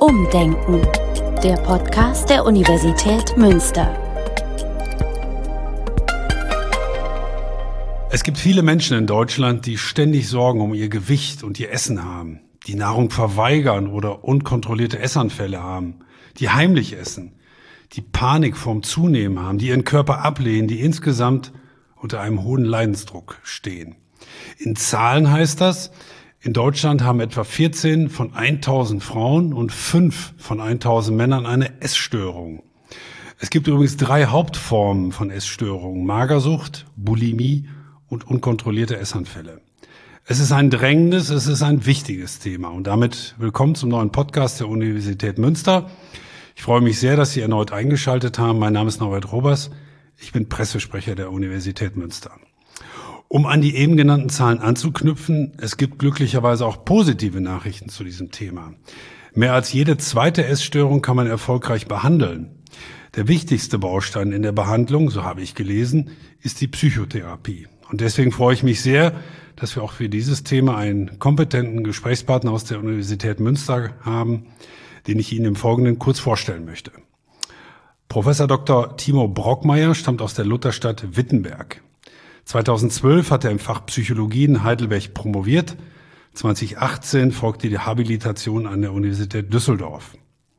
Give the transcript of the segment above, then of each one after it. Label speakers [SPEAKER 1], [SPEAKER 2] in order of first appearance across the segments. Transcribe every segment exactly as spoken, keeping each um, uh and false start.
[SPEAKER 1] Umdenken, der Podcast der Universität Münster.
[SPEAKER 2] Es gibt viele Menschen in Deutschland, die ständig Sorgen um ihr Gewicht und ihr Essen haben, die Nahrung verweigern oder unkontrollierte Essanfälle haben, die heimlich essen, die Panik vorm Zunehmen haben, die ihren Körper ablehnen, die insgesamt unter einem hohen Leidensdruck stehen. In Zahlen heißt das, in Deutschland haben etwa vierzehn von tausend Frauen und fünf von tausend Männern eine Essstörung. Es gibt übrigens drei Hauptformen von Essstörungen: Magersucht, Bulimie und unkontrollierte Essanfälle. Es ist ein drängendes, es ist ein wichtiges Thema. Und damit willkommen zum neuen Podcast der Universität Münster. Ich freue mich sehr, dass Sie erneut eingeschaltet haben. Mein Name ist Norbert Robers. Ich bin Pressesprecher der Universität Münster. Um an die eben genannten Zahlen anzuknüpfen, es gibt glücklicherweise auch positive Nachrichten zu diesem Thema. Mehr als jede zweite Essstörung kann man erfolgreich behandeln. Der wichtigste Baustein in der Behandlung, so habe ich gelesen, ist die Psychotherapie. Und deswegen freue ich mich sehr, dass wir auch für dieses Thema einen kompetenten Gesprächspartner aus der Universität Münster haben, den ich Ihnen im Folgenden kurz vorstellen möchte. Professor Doktor Timo Brockmeier stammt aus der Lutherstadt Wittenberg. zweitausendzwölf hat er im Fach Psychologie in Heidelberg promoviert. zweitausendachtzehn folgte die Habilitation an der Universität Düsseldorf.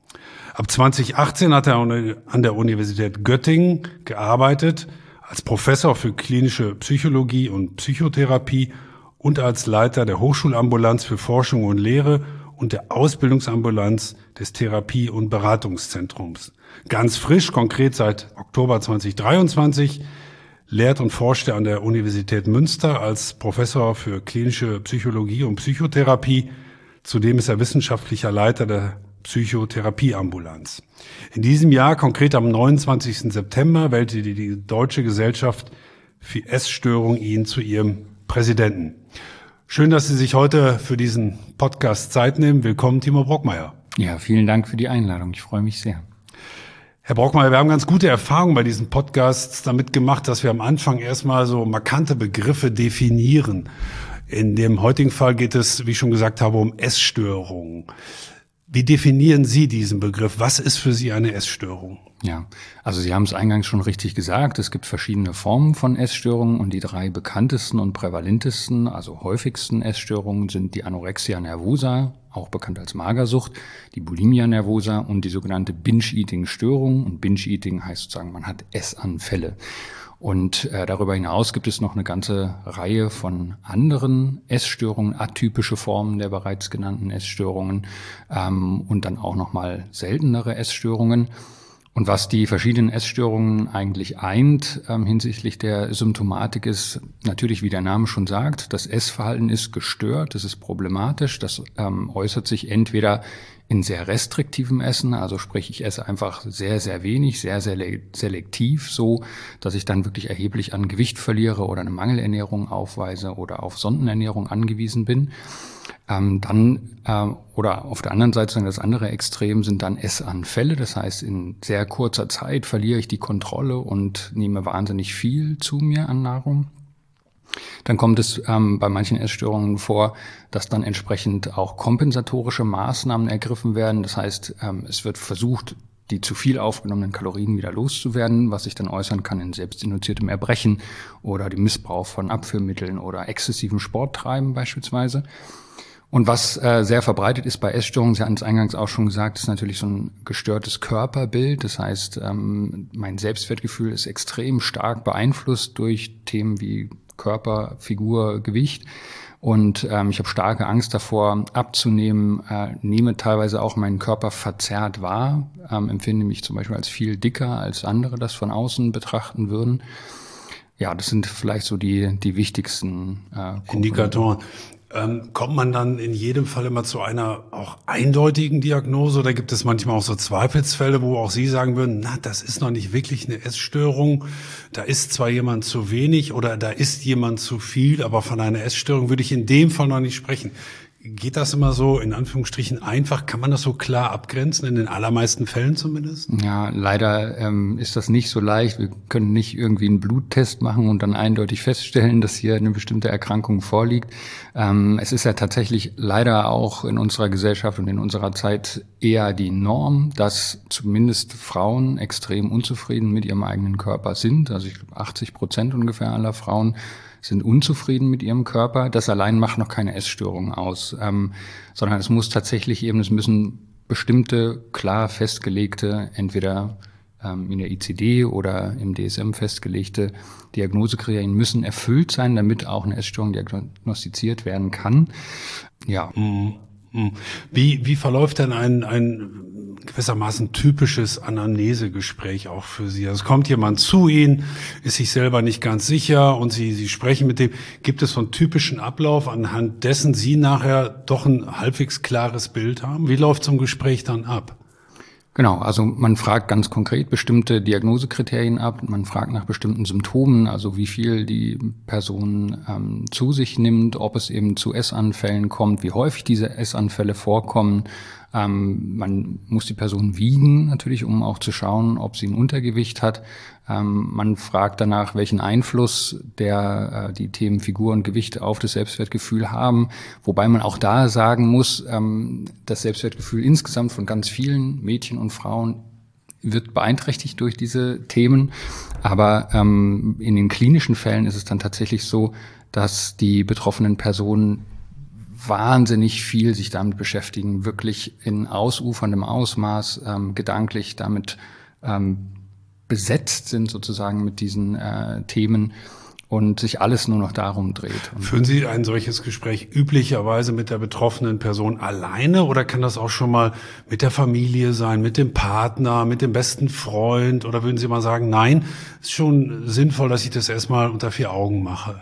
[SPEAKER 2] Ab zweitausendachtzehn hat er an der Universität Göttingen gearbeitet, als Professor für klinische Psychologie und Psychotherapie und als Leiter der Hochschulambulanz für Forschung und Lehre und der Ausbildungsambulanz des Therapie- und Beratungszentrums. Ganz frisch, konkret seit Oktober zweitausenddreiundzwanzig, lehrt und forscht er an der Universität Münster als Professor für klinische Psychologie und Psychotherapie. Zudem ist er wissenschaftlicher Leiter der Psychotherapieambulanz. In diesem Jahr, konkret am neunundzwanzigsten September, wählte die Deutsche Gesellschaft für Essstörungen ihn zu ihrem Präsidenten. Schön, dass Sie sich heute für diesen Podcast Zeit nehmen. Willkommen, Timo Brockmeier.
[SPEAKER 3] Ja, vielen Dank für die Einladung. Ich freue mich sehr.
[SPEAKER 2] Herr Brockmeier, wir haben ganz gute Erfahrungen bei diesen Podcasts damit gemacht, dass wir am Anfang erstmal so markante Begriffe definieren. In dem heutigen Fall geht es, wie ich schon gesagt habe, um Essstörungen. Wie definieren Sie diesen Begriff? Was ist für Sie eine Essstörung?
[SPEAKER 3] Ja, also Sie haben es eingangs schon richtig gesagt. Es gibt verschiedene Formen von Essstörungen und die drei bekanntesten und prävalentesten, also häufigsten Essstörungen sind die Anorexia nervosa, auch bekannt als Magersucht, die Bulimia nervosa und die sogenannte Binge-Eating-Störung. Und Binge-Eating heißt sozusagen, man hat Essanfälle. Und äh, darüber hinaus gibt es noch eine ganze Reihe von anderen Essstörungen, atypische Formen der bereits genannten Essstörungen ähm, und dann auch nochmal seltenere Essstörungen. Und was die verschiedenen Essstörungen eigentlich eint ähm, hinsichtlich der Symptomatik ist natürlich, wie der Name schon sagt, das Essverhalten ist gestört, das ist problematisch, das ähm, äußert sich entweder in sehr restriktivem Essen, also sprich, ich esse einfach sehr, sehr wenig, sehr, sehr selektiv, so, dass ich dann wirklich erheblich an Gewicht verliere oder eine Mangelernährung aufweise oder auf Sondenernährung angewiesen bin. Ähm, dann, äh, oder auf der anderen Seite, das andere Extrem sind dann Essanfälle, das heißt, in sehr kurzer Zeit verliere ich die Kontrolle und nehme wahnsinnig viel zu mir an Nahrung. Dann kommt es ähm, bei manchen Essstörungen vor, dass dann entsprechend auch kompensatorische Maßnahmen ergriffen werden. Das heißt, ähm, es wird versucht, die zu viel aufgenommenen Kalorien wieder loszuwerden, was sich dann äußern kann in selbstinduziertem Erbrechen oder dem Missbrauch von Abführmitteln oder exzessivem Sporttreiben beispielsweise. Und was äh, sehr verbreitet ist bei Essstörungen, Sie hatten es eingangs auch schon gesagt, ist natürlich so ein gestörtes Körperbild. Das heißt, ähm, mein Selbstwertgefühl ist extrem stark beeinflusst durch Themen wie Körper, Figur, Gewicht. Und ähm, ich habe starke Angst davor, abzunehmen, äh, nehme teilweise auch meinen Körper verzerrt wahr, ähm, empfinde mich zum Beispiel als viel dicker, als andere das von außen betrachten würden. Ja, das sind vielleicht so die die wichtigsten äh,
[SPEAKER 2] Indikatoren. Ähm, kommt man dann in jedem Fall immer zu einer auch eindeutigen Diagnose oder gibt es manchmal auch so Zweifelsfälle, wo auch Sie sagen würden, na, das ist noch nicht wirklich eine Essstörung, da ist zwar jemand zu wenig oder da ist jemand zu viel, aber von einer Essstörung würde ich in dem Fall noch nicht sprechen. Geht das immer so, in Anführungsstrichen, einfach? Kann man das so klar abgrenzen, in den allermeisten Fällen zumindest?
[SPEAKER 3] Ja, leider ähm, ist das nicht so leicht. Wir können nicht irgendwie einen Bluttest machen und dann eindeutig feststellen, dass hier eine bestimmte Erkrankung vorliegt. Ähm, es ist ja tatsächlich leider auch in unserer Gesellschaft und in unserer Zeit eher die Norm, dass zumindest Frauen extrem unzufrieden mit ihrem eigenen Körper sind. Also ich glaube, achtzig Prozent ungefähr aller Frauen sind unzufrieden mit ihrem Körper. Das allein macht noch keine Essstörung aus, ähm, sondern es muss tatsächlich eben, es müssen bestimmte, klar festgelegte, entweder ähm, in der I C D oder im D S M festgelegte Diagnosekriterien müssen erfüllt sein, damit auch eine Essstörung diagnostiziert werden kann. Ja.
[SPEAKER 2] Mhm. Wie, wie verläuft denn ein, ein gewissermaßen typisches Anamnesegespräch auch für Sie? Also es kommt jemand zu Ihnen, ist sich selber nicht ganz sicher und Sie, Sie sprechen mit dem. Gibt es so einen typischen Ablauf, anhand dessen Sie nachher doch ein halbwegs klares Bild haben? Wie läuft so ein Gespräch dann ab?
[SPEAKER 3] Genau, also man fragt ganz konkret bestimmte Diagnosekriterien ab, man fragt nach bestimmten Symptomen, also wie viel die Person ähm, zu sich nimmt, ob es eben zu Essanfällen kommt, wie häufig diese Essanfälle vorkommen. Ähm, man muss die Person wiegen natürlich, um auch zu schauen, ob sie ein Untergewicht hat. Ähm, man fragt danach, welchen Einfluss der äh, die Themen Figur und Gewicht auf das Selbstwertgefühl haben. Wobei man auch da sagen muss, ähm, das Selbstwertgefühl insgesamt von ganz vielen Mädchen und Frauen wird beeinträchtigt durch diese Themen. Aber ähm, in den klinischen Fällen ist es dann tatsächlich so, dass die betroffenen Personen wahnsinnig viel sich damit beschäftigen, wirklich in ausuferndem Ausmaß ähm, gedanklich damit ähm, besetzt sind sozusagen mit diesen äh, Themen und sich alles nur noch darum dreht. Und
[SPEAKER 2] führen Sie ein solches Gespräch üblicherweise mit der betroffenen Person alleine oder kann das auch schon mal mit der Familie sein, mit dem Partner, mit dem besten Freund, oder würden Sie mal sagen, nein, ist schon sinnvoll, dass ich das erstmal unter vier Augen mache?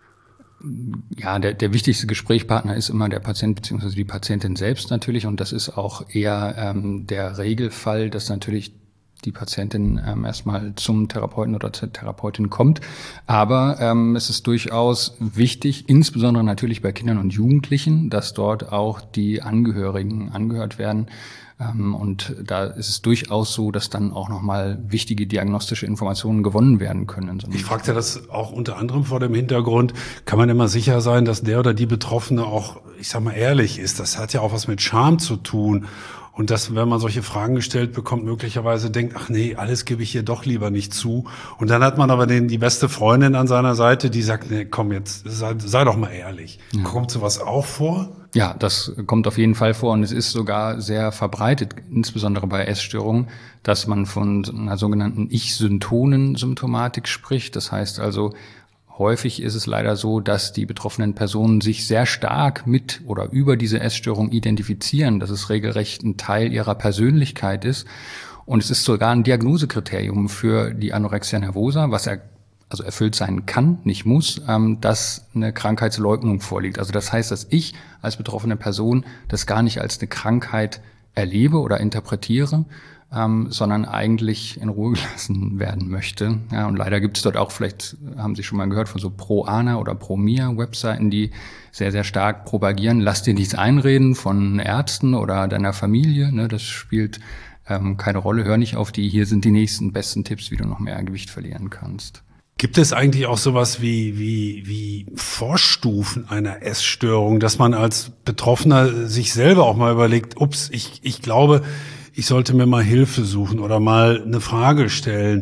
[SPEAKER 3] Ja, der, der wichtigste Gesprächspartner ist immer der Patient bzw. die Patientin selbst natürlich, und das ist auch eher ähm, der Regelfall, dass natürlich die Patientin ähm, erstmal zum Therapeuten oder zur Therapeutin kommt. Aber ähm, es ist durchaus wichtig, insbesondere natürlich bei Kindern und Jugendlichen, dass dort auch die Angehörigen angehört werden. Ähm, und da ist es durchaus so, dass dann auch nochmal wichtige diagnostische Informationen gewonnen werden können.
[SPEAKER 2] Ich fragte das auch unter anderem vor dem Hintergrund, kann man immer sicher sein, dass der oder die Betroffene auch, ich sag mal, ehrlich ist. Das hat ja auch was mit Scham zu tun. Und dass, wenn man solche Fragen gestellt bekommt, möglicherweise denkt, ach nee, alles gebe ich hier doch lieber nicht zu. Und dann hat man aber den, die beste Freundin an seiner Seite, die sagt, nee, komm jetzt, sei, sei doch mal ehrlich. Ja. Kommt sowas auch vor?
[SPEAKER 3] Ja, das kommt auf jeden Fall vor und es ist sogar sehr verbreitet, insbesondere bei Essstörungen, dass man von einer sogenannten Ich-Syntonen-Symptomatik spricht. Das heißt also, häufig ist es leider so, dass die betroffenen Personen sich sehr stark mit oder über diese Essstörung identifizieren, dass es regelrecht ein Teil ihrer Persönlichkeit ist. Und es ist sogar ein Diagnosekriterium für die Anorexia nervosa, was er also erfüllt sein kann, nicht muss, ähm, dass eine Krankheitsleugnung vorliegt. Also das heißt, dass ich als betroffene Person das gar nicht als eine Krankheit erlebe oder interpretiere, ähm, sondern eigentlich in Ruhe gelassen werden möchte. Ja, und leider gibt es dort auch, vielleicht haben Sie schon mal gehört, von so Pro-Ana oder Pro-Mia-Webseiten, die sehr, sehr stark propagieren, lass dir nichts einreden von Ärzten oder deiner Familie, ne, das spielt ähm, keine Rolle, hör nicht auf die, hier sind die nächsten besten Tipps, wie du noch mehr Gewicht verlieren kannst.
[SPEAKER 2] Gibt es eigentlich auch sowas wie, wie, wie Vorstufen einer Essstörung, dass man als Betroffener sich selber auch mal überlegt, ups, ich, ich glaube, ich sollte mir mal Hilfe suchen oder mal eine Frage stellen.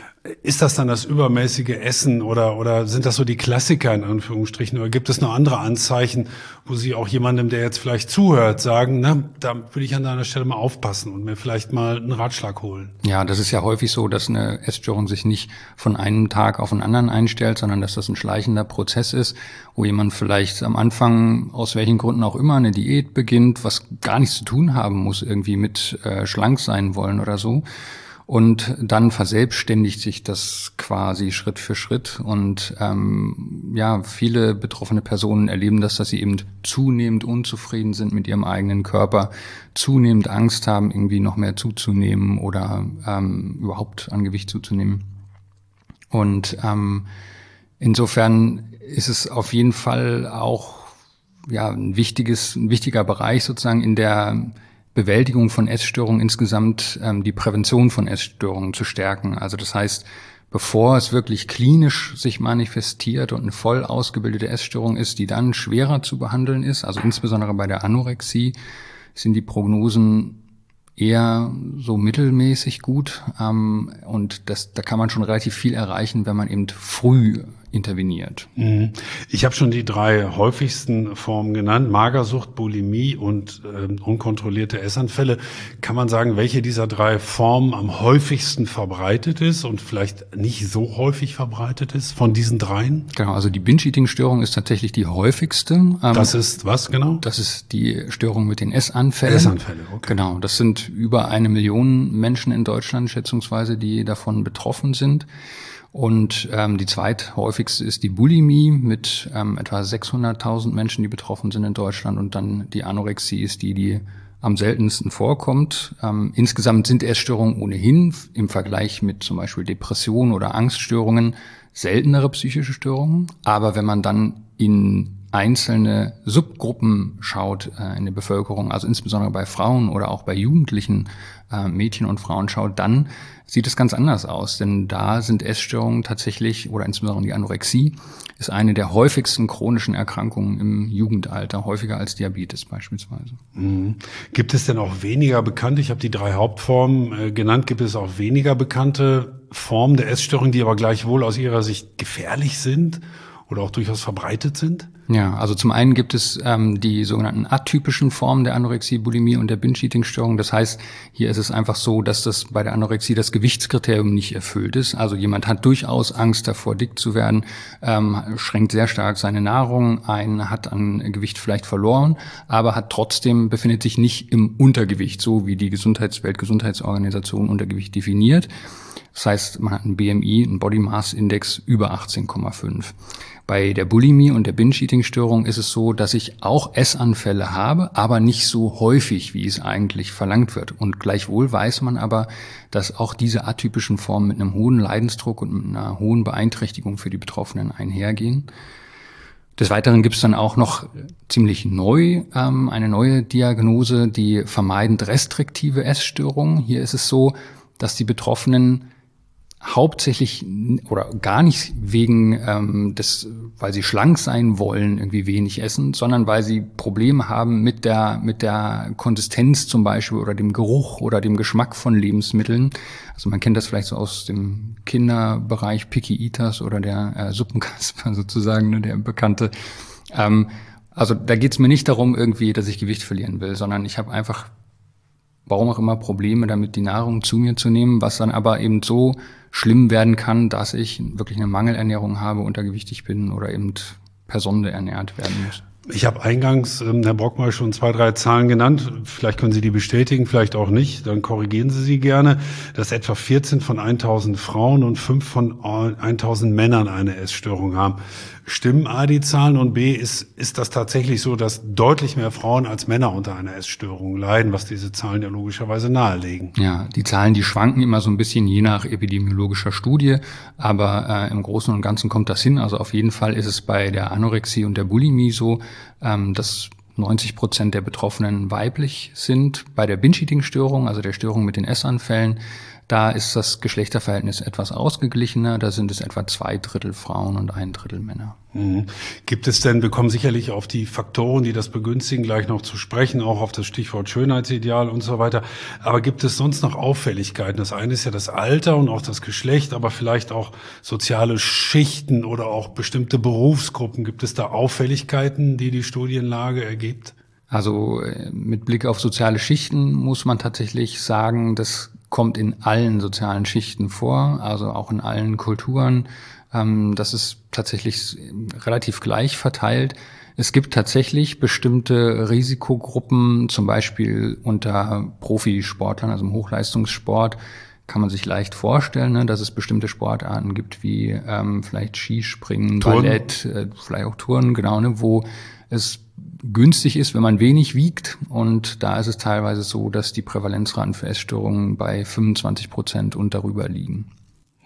[SPEAKER 2] Ist das dann das übermäßige Essen oder, oder sind das so die Klassiker in Anführungsstrichen? Oder gibt es noch andere Anzeichen, wo Sie auch jemandem, der jetzt vielleicht zuhört, sagen, na, da würde ich an deiner Stelle mal aufpassen und mir vielleicht mal einen Ratschlag holen?
[SPEAKER 3] Ja, das ist ja häufig so, dass eine Essstörung sich nicht von einem Tag auf den anderen einstellt, sondern dass das ein schleichender Prozess ist, wo jemand vielleicht am Anfang, aus welchen Gründen auch immer, eine Diät beginnt, was gar nichts zu tun haben muss irgendwie mit äh, schlank sein wollen oder so. Und dann verselbstständigt sich das quasi Schritt für Schritt. Und ähm, ja, viele betroffene Personen erleben das, dass sie eben zunehmend unzufrieden sind mit ihrem eigenen Körper, zunehmend Angst haben, irgendwie noch mehr zuzunehmen oder ähm, überhaupt an Gewicht zuzunehmen. Und ähm, insofern ist es auf jeden Fall auch ja ein wichtiges, ein wichtiger Bereich sozusagen in der Bewältigung von Essstörungen insgesamt, ähm, die Prävention von Essstörungen zu stärken. Also das heißt, bevor es wirklich klinisch sich manifestiert und eine voll ausgebildete Essstörung ist, die dann schwerer zu behandeln ist, also insbesondere bei der Anorexie, sind die Prognosen eher so mittelmäßig gut. Ähm, und das, da kann man schon relativ viel erreichen, wenn man eben früh interveniert.
[SPEAKER 2] Ich habe schon die drei häufigsten Formen genannt: Magersucht, Bulimie und äh, unkontrollierte Essanfälle. Kann man sagen, welche dieser drei Formen am häufigsten verbreitet ist und vielleicht nicht so häufig verbreitet ist von diesen dreien?
[SPEAKER 3] Genau, also die Binge-Eating-Störung ist tatsächlich die häufigste. Ähm,
[SPEAKER 2] das ist was genau?
[SPEAKER 3] Das ist die Störung mit den Essanfällen.
[SPEAKER 2] Essanfälle, okay.
[SPEAKER 3] Genau, das sind über eine Million Menschen in Deutschland schätzungsweise, die davon betroffen sind. Und ähm, die zweithäufigste ist die Bulimie mit ähm, etwa sechshunderttausend Menschen, die betroffen sind in Deutschland. Und dann die Anorexie ist die, die am seltensten vorkommt. Ähm, insgesamt sind Essstörungen ohnehin im Vergleich mit zum Beispiel Depressionen oder Angststörungen seltenere psychische Störungen. Aber wenn man dann in einzelne Subgruppen schaut äh, in der Bevölkerung, also insbesondere bei Frauen oder auch bei jugendlichen äh, Mädchen und Frauen schaut, dann sieht es ganz anders aus. Denn da sind Essstörungen tatsächlich, oder insbesondere die Anorexie, ist eine der häufigsten chronischen Erkrankungen im Jugendalter, häufiger als Diabetes beispielsweise.
[SPEAKER 2] Mhm. Gibt es denn auch weniger bekannte, ich habe die drei Hauptformen äh, genannt, gibt es auch weniger bekannte Formen der Essstörung, die aber gleichwohl aus Ihrer Sicht gefährlich sind oder auch durchaus verbreitet sind?
[SPEAKER 3] Ja, also zum einen gibt es ähm, die sogenannten atypischen Formen der Anorexie, Bulimie und der Binge-Eating-Störung. Das heißt, hier ist es einfach so, dass das bei der Anorexie das Gewichtskriterium nicht erfüllt ist. Also jemand hat durchaus Angst davor, dick zu werden, ähm, schränkt sehr stark seine Nahrung ein, hat an Gewicht vielleicht verloren, aber hat trotzdem, befindet sich nicht im Untergewicht, so wie die Gesundheits-, Weltgesundheitsorganisation Untergewicht definiert. Das heißt, man hat einen B M I, einen Body Mass Index über achtzehn Komma fünf. Bei der Bulimie und der Binge-Eating-Störung ist es so, dass ich auch Essanfälle habe, aber nicht so häufig, wie es eigentlich verlangt wird. Und gleichwohl weiß man aber, dass auch diese atypischen Formen mit einem hohen Leidensdruck und mit einer hohen Beeinträchtigung für die Betroffenen einhergehen. Des Weiteren gibt es dann auch noch ziemlich neu ähm, eine neue Diagnose, die vermeidend restriktive Essstörung. Hier ist es so, dass die Betroffenen hauptsächlich oder gar nicht wegen ähm, des, weil sie schlank sein wollen, irgendwie wenig essen, sondern weil sie Probleme haben mit der mit der Konsistenz zum Beispiel oder dem Geruch oder dem Geschmack von Lebensmitteln. Also man kennt das vielleicht so aus dem Kinderbereich, Picky Eaters oder der äh, Suppenkasper sozusagen, ne, der bekannte. Ähm, also da geht es mir nicht darum irgendwie, dass ich Gewicht verlieren will, sondern ich habe einfach, warum auch immer, Probleme damit, die Nahrung zu mir zu nehmen, was dann aber eben so schlimm werden kann, dass ich wirklich eine Mangelernährung habe, untergewichtig bin oder eben per Sonde ernährt werden muss.
[SPEAKER 2] Ich habe eingangs, ähm, Herr Brockmeier, schon zwei, drei Zahlen genannt. Vielleicht können Sie die bestätigen, vielleicht auch nicht. Dann korrigieren Sie sie gerne. Dass etwa vierzehn von tausend Frauen und fünf von tausend Männern eine Essstörung haben. Stimmen A, die Zahlen, und B, ist, ist das tatsächlich so, dass deutlich mehr Frauen als Männer unter einer Essstörung leiden, was diese Zahlen ja logischerweise nahelegen?
[SPEAKER 3] Ja, die Zahlen, die schwanken immer so ein bisschen je nach epidemiologischer Studie, aber äh, im Großen und Ganzen kommt das hin. Also auf jeden Fall ist es bei der Anorexie und der Bulimie so, ähm, dass neunzig Prozent der Betroffenen weiblich sind. Bei der Binge-Eating-Störung, also der Störung mit den Essanfällen, da ist das Geschlechterverhältnis etwas ausgeglichener. Da sind es etwa zwei Drittel Frauen und ein Drittel Männer.
[SPEAKER 2] Mhm. Gibt es denn, wir kommen sicherlich auf die Faktoren, die das begünstigen, gleich noch zu sprechen, auch auf das Stichwort Schönheitsideal und so weiter. Aber gibt es sonst noch Auffälligkeiten? Das eine ist ja das Alter und auch das Geschlecht, aber vielleicht auch soziale Schichten oder auch bestimmte Berufsgruppen. Gibt es da Auffälligkeiten, die die Studienlage ergibt?
[SPEAKER 3] Also mit Blick auf soziale Schichten muss man tatsächlich sagen, das kommt in allen sozialen Schichten vor, also auch in allen Kulturen. Das ist tatsächlich relativ gleich verteilt. Es gibt tatsächlich bestimmte Risikogruppen, zum Beispiel unter Profisportlern, also im Hochleistungssport, kann man sich leicht vorstellen, ne, dass es bestimmte Sportarten gibt, wie ähm, vielleicht Skispringen, Turnen. Ballett, äh, vielleicht auch Turnen, genau, ne, wo es günstig ist, wenn man wenig wiegt. Und da ist es teilweise so, dass die Prävalenzraten für Essstörungen bei fünfundzwanzig Prozent und darüber liegen.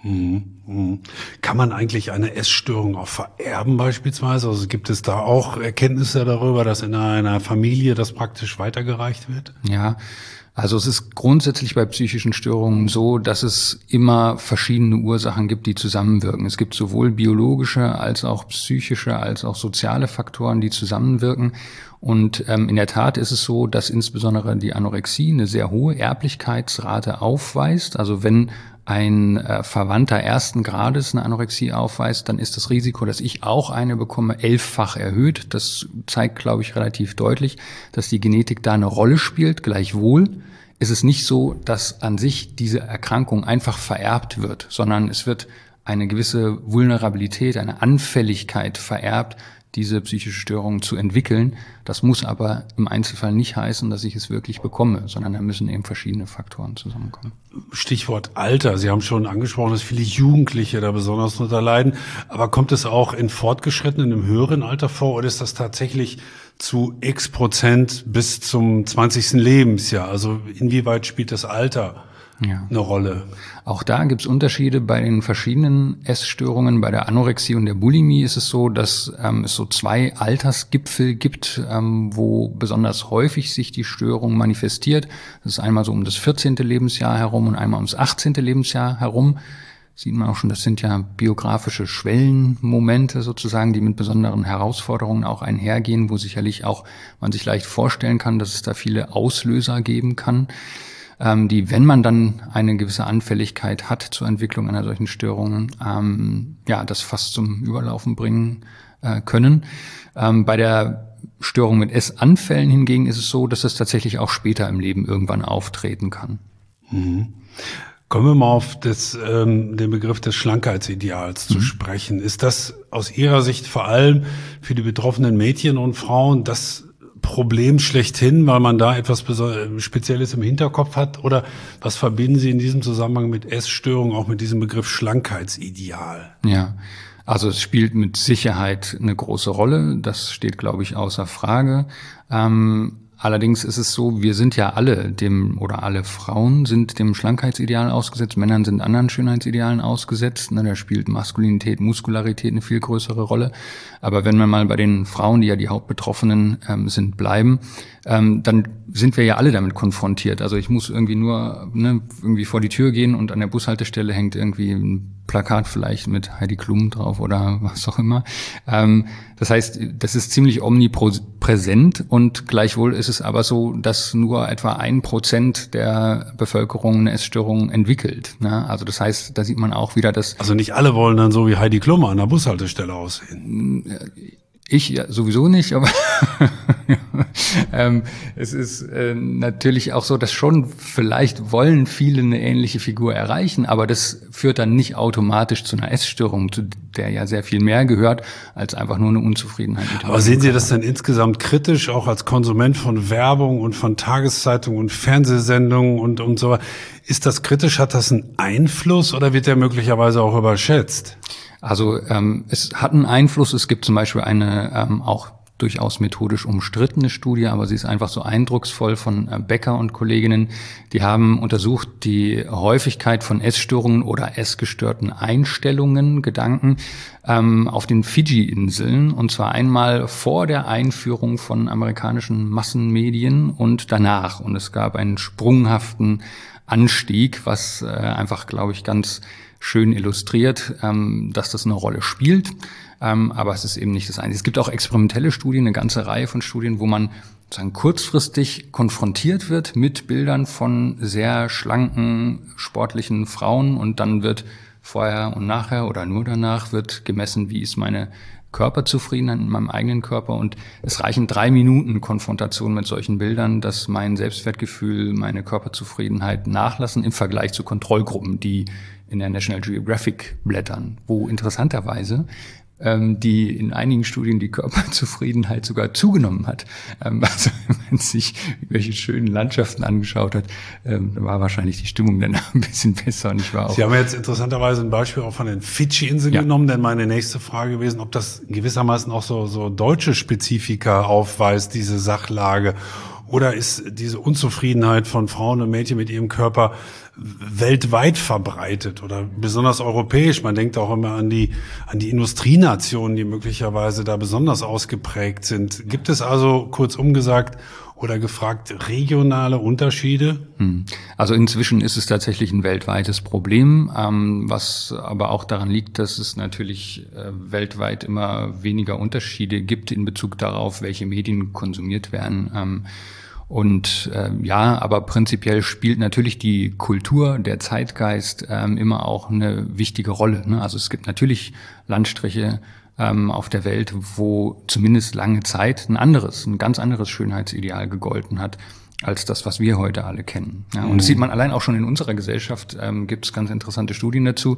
[SPEAKER 2] Kann man eigentlich eine Essstörung auch vererben beispielsweise? Also gibt es da auch Erkenntnisse darüber, dass in einer Familie das praktisch weitergereicht wird?
[SPEAKER 3] Ja, also es ist grundsätzlich bei psychischen Störungen so, dass es immer verschiedene Ursachen gibt, die zusammenwirken. Es gibt sowohl biologische als auch psychische als auch soziale Faktoren, die zusammenwirken. Und ähm, in der Tat ist es so, dass insbesondere die Anorexie eine sehr hohe Erblichkeitsrate aufweist. Also wenn ein äh, Verwandter ersten Grades eine Anorexie aufweist, dann ist das Risiko, dass ich auch eine bekomme, elffach erhöht. Das zeigt, glaube ich, relativ deutlich, dass die Genetik da eine Rolle spielt. Gleichwohl ist es nicht so, dass an sich diese Erkrankung einfach vererbt wird, sondern es wird eine gewisse Vulnerabilität, eine Anfälligkeit vererbt, diese psychische Störung zu entwickeln. Das muss aber im Einzelfall nicht heißen, dass ich es wirklich bekomme, sondern da müssen eben verschiedene Faktoren zusammenkommen.
[SPEAKER 2] Stichwort Alter. Sie haben schon angesprochen, dass viele Jugendliche da besonders drunter leiden. Aber kommt es auch in fortgeschrittenen, im höheren Alter vor, oder ist das tatsächlich zu X Prozent bis zum zwanzigsten Lebensjahr? Also inwieweit spielt das Alter ja eine Rolle?
[SPEAKER 3] Auch da gibt's Unterschiede bei den verschiedenen Essstörungen. Bei der Anorexie und der Bulimie ist es so, dass ähm, es so zwei Altersgipfel gibt, ähm, wo besonders häufig sich die Störung manifestiert. Das ist einmal so um das vierzehnte Lebensjahr herum und einmal ums achtzehnte Lebensjahr herum. Sieht man auch schon, das sind ja biografische Schwellenmomente sozusagen, die mit besonderen Herausforderungen auch einhergehen, wo sicherlich auch man sich leicht vorstellen kann, dass es da viele Auslöser geben kann, die, wenn man dann eine gewisse Anfälligkeit hat zur Entwicklung einer solchen Störung, ähm, ja, das fast zum Überlaufen bringen äh, können. Ähm, bei der Störung mit Essanfällen hingegen ist es so, dass es tatsächlich auch später im Leben irgendwann auftreten kann.
[SPEAKER 2] Mhm. Kommen wir mal auf das, ähm, den Begriff des Schlankheitsideals zu mhm. sprechen. Ist das aus Ihrer Sicht vor allem für die betroffenen Mädchen und Frauen das Problem schlechthin, weil man da etwas Spezielles im Hinterkopf hat? Oder was verbinden Sie in diesem Zusammenhang mit Essstörungen, auch mit diesem Begriff Schlankheitsideal?
[SPEAKER 3] Ja, also es spielt mit Sicherheit eine große Rolle. Das steht, glaube ich, außer Frage. Ähm, Allerdings ist es so, wir sind ja alle dem, oder alle Frauen sind dem Schlankheitsideal ausgesetzt, Männer sind anderen Schönheitsidealen ausgesetzt. Ne, da spielt Maskulinität, Muskularität eine viel größere Rolle. Aber wenn wir mal bei den Frauen, die ja die Hauptbetroffenen ähm, sind, bleiben, ähm, dann sind wir ja alle damit konfrontiert. Also ich muss irgendwie nur ne, irgendwie vor die Tür gehen und an der Bushaltestelle hängt irgendwie ein Plakat vielleicht mit Heidi Klum drauf oder was auch immer. Ähm, das heißt, das ist ziemlich omnipräsent und gleichwohl ist es aber so, dass nur etwa ein Prozent der Bevölkerung eine Essstörung entwickelt. Ne? Also das heißt, da sieht man auch wieder, dass...
[SPEAKER 2] Also nicht alle wollen dann so wie Heidi Klum an der Bushaltestelle aussehen.
[SPEAKER 3] Ich ja, sowieso nicht, aber ähm, es ist äh, natürlich auch so, dass schon vielleicht wollen viele eine ähnliche Figur erreichen, aber das führt dann nicht automatisch zu einer Essstörung, zu der ja sehr viel mehr gehört, als einfach nur eine Unzufriedenheit mit dem
[SPEAKER 2] Aber sehen Sie das denn insgesamt kritisch, auch als Konsument von Werbung und von Tageszeitungen und Fernsehsendungen und, und so? Ist das kritisch? Hat das einen Einfluss oder wird der möglicherweise auch überschätzt?
[SPEAKER 3] Also ähm, es hat einen Einfluss. Es gibt zum Beispiel eine ähm, auch durchaus methodisch umstrittene Studie, aber sie ist einfach so eindrucksvoll von äh, Becker und Kolleginnen. Die haben untersucht die Häufigkeit von Essstörungen oder essgestörten Einstellungen, Gedanken ähm, auf den Fidschi-Inseln, und zwar einmal vor der Einführung von amerikanischen Massenmedien und danach. Und es gab einen sprunghaften Anstieg, was äh, einfach, glaube ich, ganz schön illustriert, ähm, dass das eine Rolle spielt. Ähm, aber es ist eben nicht das Einzige. Es gibt auch experimentelle Studien, eine ganze Reihe von Studien, wo man sozusagen kurzfristig konfrontiert wird mit Bildern von sehr schlanken, sportlichen Frauen und dann wird vorher und nachher oder nur danach wird gemessen, wie ist meine Körperzufriedenheit mit meinem eigenen Körper, und es reichen drei Minuten Konfrontation mit solchen Bildern, dass mein Selbstwertgefühl, meine Körperzufriedenheit nachlassen im Vergleich zu Kontrollgruppen, die in der National Geographic blättern, wo interessanterweise ähm, die in einigen Studien die Körperzufriedenheit sogar zugenommen hat. Ähm, also wenn man sich welche schönen Landschaften angeschaut hat, ähm, war wahrscheinlich die Stimmung dann ein bisschen besser. Und ich war auch
[SPEAKER 2] Sie haben jetzt interessanterweise ein Beispiel auch von den Fidschi-Inseln ja. genommen, denn meine nächste Frage gewesen, ob das gewissermaßen auch so, so deutsche Spezifika aufweist, diese Sachlage. Oder ist diese Unzufriedenheit von Frauen und Mädchen mit ihrem Körper weltweit verbreitet oder besonders europäisch? Man denkt auch immer an die, an die Industrienationen, die möglicherweise da besonders ausgeprägt sind. Gibt es also, kurzum gesagt, oder gefragt, regionale Unterschiede?
[SPEAKER 3] Also inzwischen ist es tatsächlich ein weltweites Problem, ähm, was aber auch daran liegt, dass es natürlich äh, weltweit immer weniger Unterschiede gibt in Bezug darauf, welche Medien konsumiert werden. Ähm, und äh, ja, aber prinzipiell spielt natürlich die Kultur, der Zeitgeist ähm, immer auch eine wichtige Rolle, ne? Also es gibt natürlich Landstriche auf der Welt, wo zumindest lange Zeit ein anderes, ein ganz anderes Schönheitsideal gegolten hat, als das, was wir heute alle kennen. Ja, und das sieht man allein auch schon in unserer Gesellschaft, ähm, gibt es ganz interessante Studien dazu.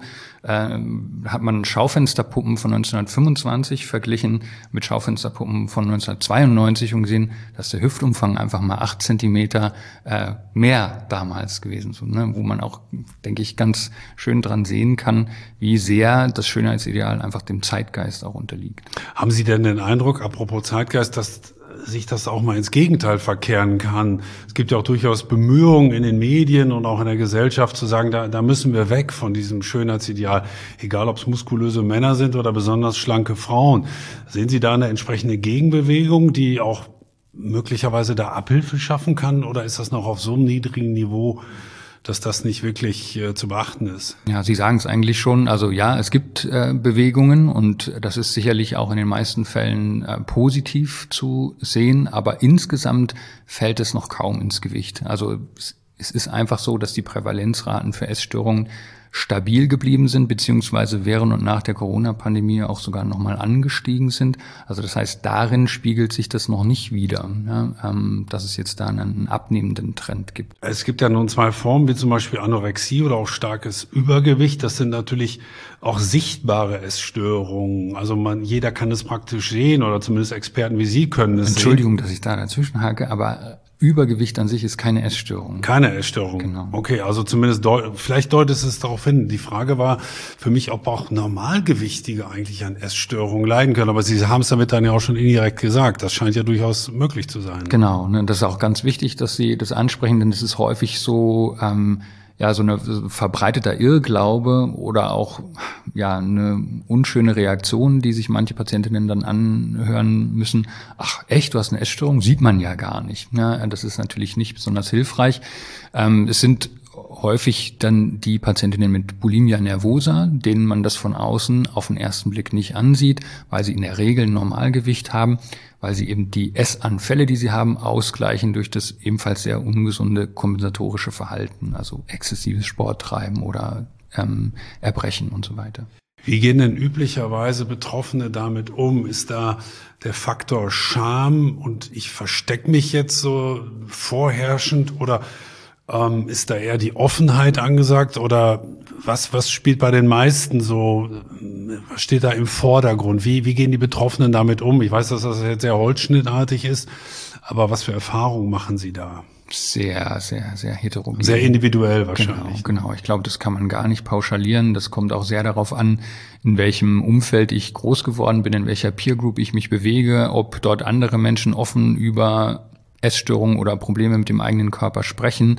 [SPEAKER 3] Ähm, hat man Schaufensterpuppen von neunzehnhundertfünfundzwanzig verglichen mit Schaufensterpuppen von neunzehnhundertzweiundneunzig und gesehen, dass der Hüftumfang einfach mal acht Zentimeter äh, mehr damals gewesen ist, ne? Wo man auch, denke ich, ganz schön dran sehen kann, wie sehr das Schönheitsideal einfach dem Zeitgeist auch unterliegt.
[SPEAKER 2] Haben Sie denn den Eindruck, apropos Zeitgeist, dass sich das auch mal ins Gegenteil verkehren kann? Es gibt ja auch durchaus Bemühungen in den Medien und auch in der Gesellschaft zu sagen, da, da müssen wir weg von diesem Schönheitsideal, egal ob es muskulöse Männer sind oder besonders schlanke Frauen. Sehen Sie da eine entsprechende Gegenbewegung, die auch möglicherweise da Abhilfe schaffen kann, oder ist das noch auf so einem niedrigen Niveau, dass das nicht wirklich äh, zu beachten ist?
[SPEAKER 3] Ja, Sie sagen es eigentlich schon. Also ja, es gibt äh, Bewegungen und das ist sicherlich auch in den meisten Fällen äh, positiv zu sehen, aber insgesamt fällt es noch kaum ins Gewicht. Also es, es ist einfach so, dass die Prävalenzraten für Essstörungen stabil geblieben sind, beziehungsweise während und nach der Corona-Pandemie auch sogar nochmal angestiegen sind. Also das heißt, darin spiegelt sich das noch nicht wider, ja, ähm, dass es jetzt da einen abnehmenden Trend gibt.
[SPEAKER 2] Es gibt ja nun zwei Formen, wie zum Beispiel Anorexie oder auch starkes Übergewicht. Das sind natürlich auch sichtbare Essstörungen. Also man, jeder kann es praktisch sehen, oder zumindest Experten wie Sie können es sehen.
[SPEAKER 3] Entschuldigung, dass ich da dazwischen hake, aber Übergewicht an sich ist keine Essstörung.
[SPEAKER 2] Keine Essstörung.
[SPEAKER 3] Genau.
[SPEAKER 2] Okay, also zumindest deu- vielleicht deutet es darauf hin. Die Frage war für mich, ob auch Normalgewichtige eigentlich an Essstörungen leiden können. Aber Sie haben es damit dann ja auch schon indirekt gesagt. Das scheint ja durchaus möglich zu sein.
[SPEAKER 3] Genau, ne, das ist auch ganz wichtig, dass Sie das ansprechen, denn es ist häufig so, ähm, ja, so eine verbreiteter Irrglaube oder auch ja eine unschöne Reaktion, die sich manche Patientinnen dann anhören müssen. Ach echt, du hast eine Essstörung? Sieht man ja gar nicht. Ja, das ist natürlich nicht besonders hilfreich. Ähm, es sind häufig dann die Patientinnen mit Bulimia nervosa, denen man das von außen auf den ersten Blick nicht ansieht, weil sie in der Regel ein Normalgewicht haben, weil sie eben die Essanfälle, die sie haben, ausgleichen durch das ebenfalls sehr ungesunde kompensatorische Verhalten, also exzessives Sporttreiben oder ähm, Erbrechen und so weiter.
[SPEAKER 2] Wie gehen denn üblicherweise Betroffene damit um? Ist da der Faktor Scham und ich verstecke mich jetzt so vorherrschend, oder ähm, ist da eher die Offenheit angesagt, oder was was spielt bei den meisten so, was steht da im Vordergrund? Wie wie gehen die Betroffenen damit um? Ich weiß, dass das jetzt sehr holzschnittartig ist, aber was für Erfahrungen machen Sie da?
[SPEAKER 3] Sehr, sehr, sehr heterogen.
[SPEAKER 2] Sehr individuell wahrscheinlich.
[SPEAKER 3] Genau, genau. Ich glaube, das kann man gar nicht pauschalieren. Das kommt auch sehr darauf an, in welchem Umfeld ich groß geworden bin, in welcher Peer Group ich mich bewege, ob dort andere Menschen offen über Essstörungen oder Probleme mit dem eigenen Körper sprechen,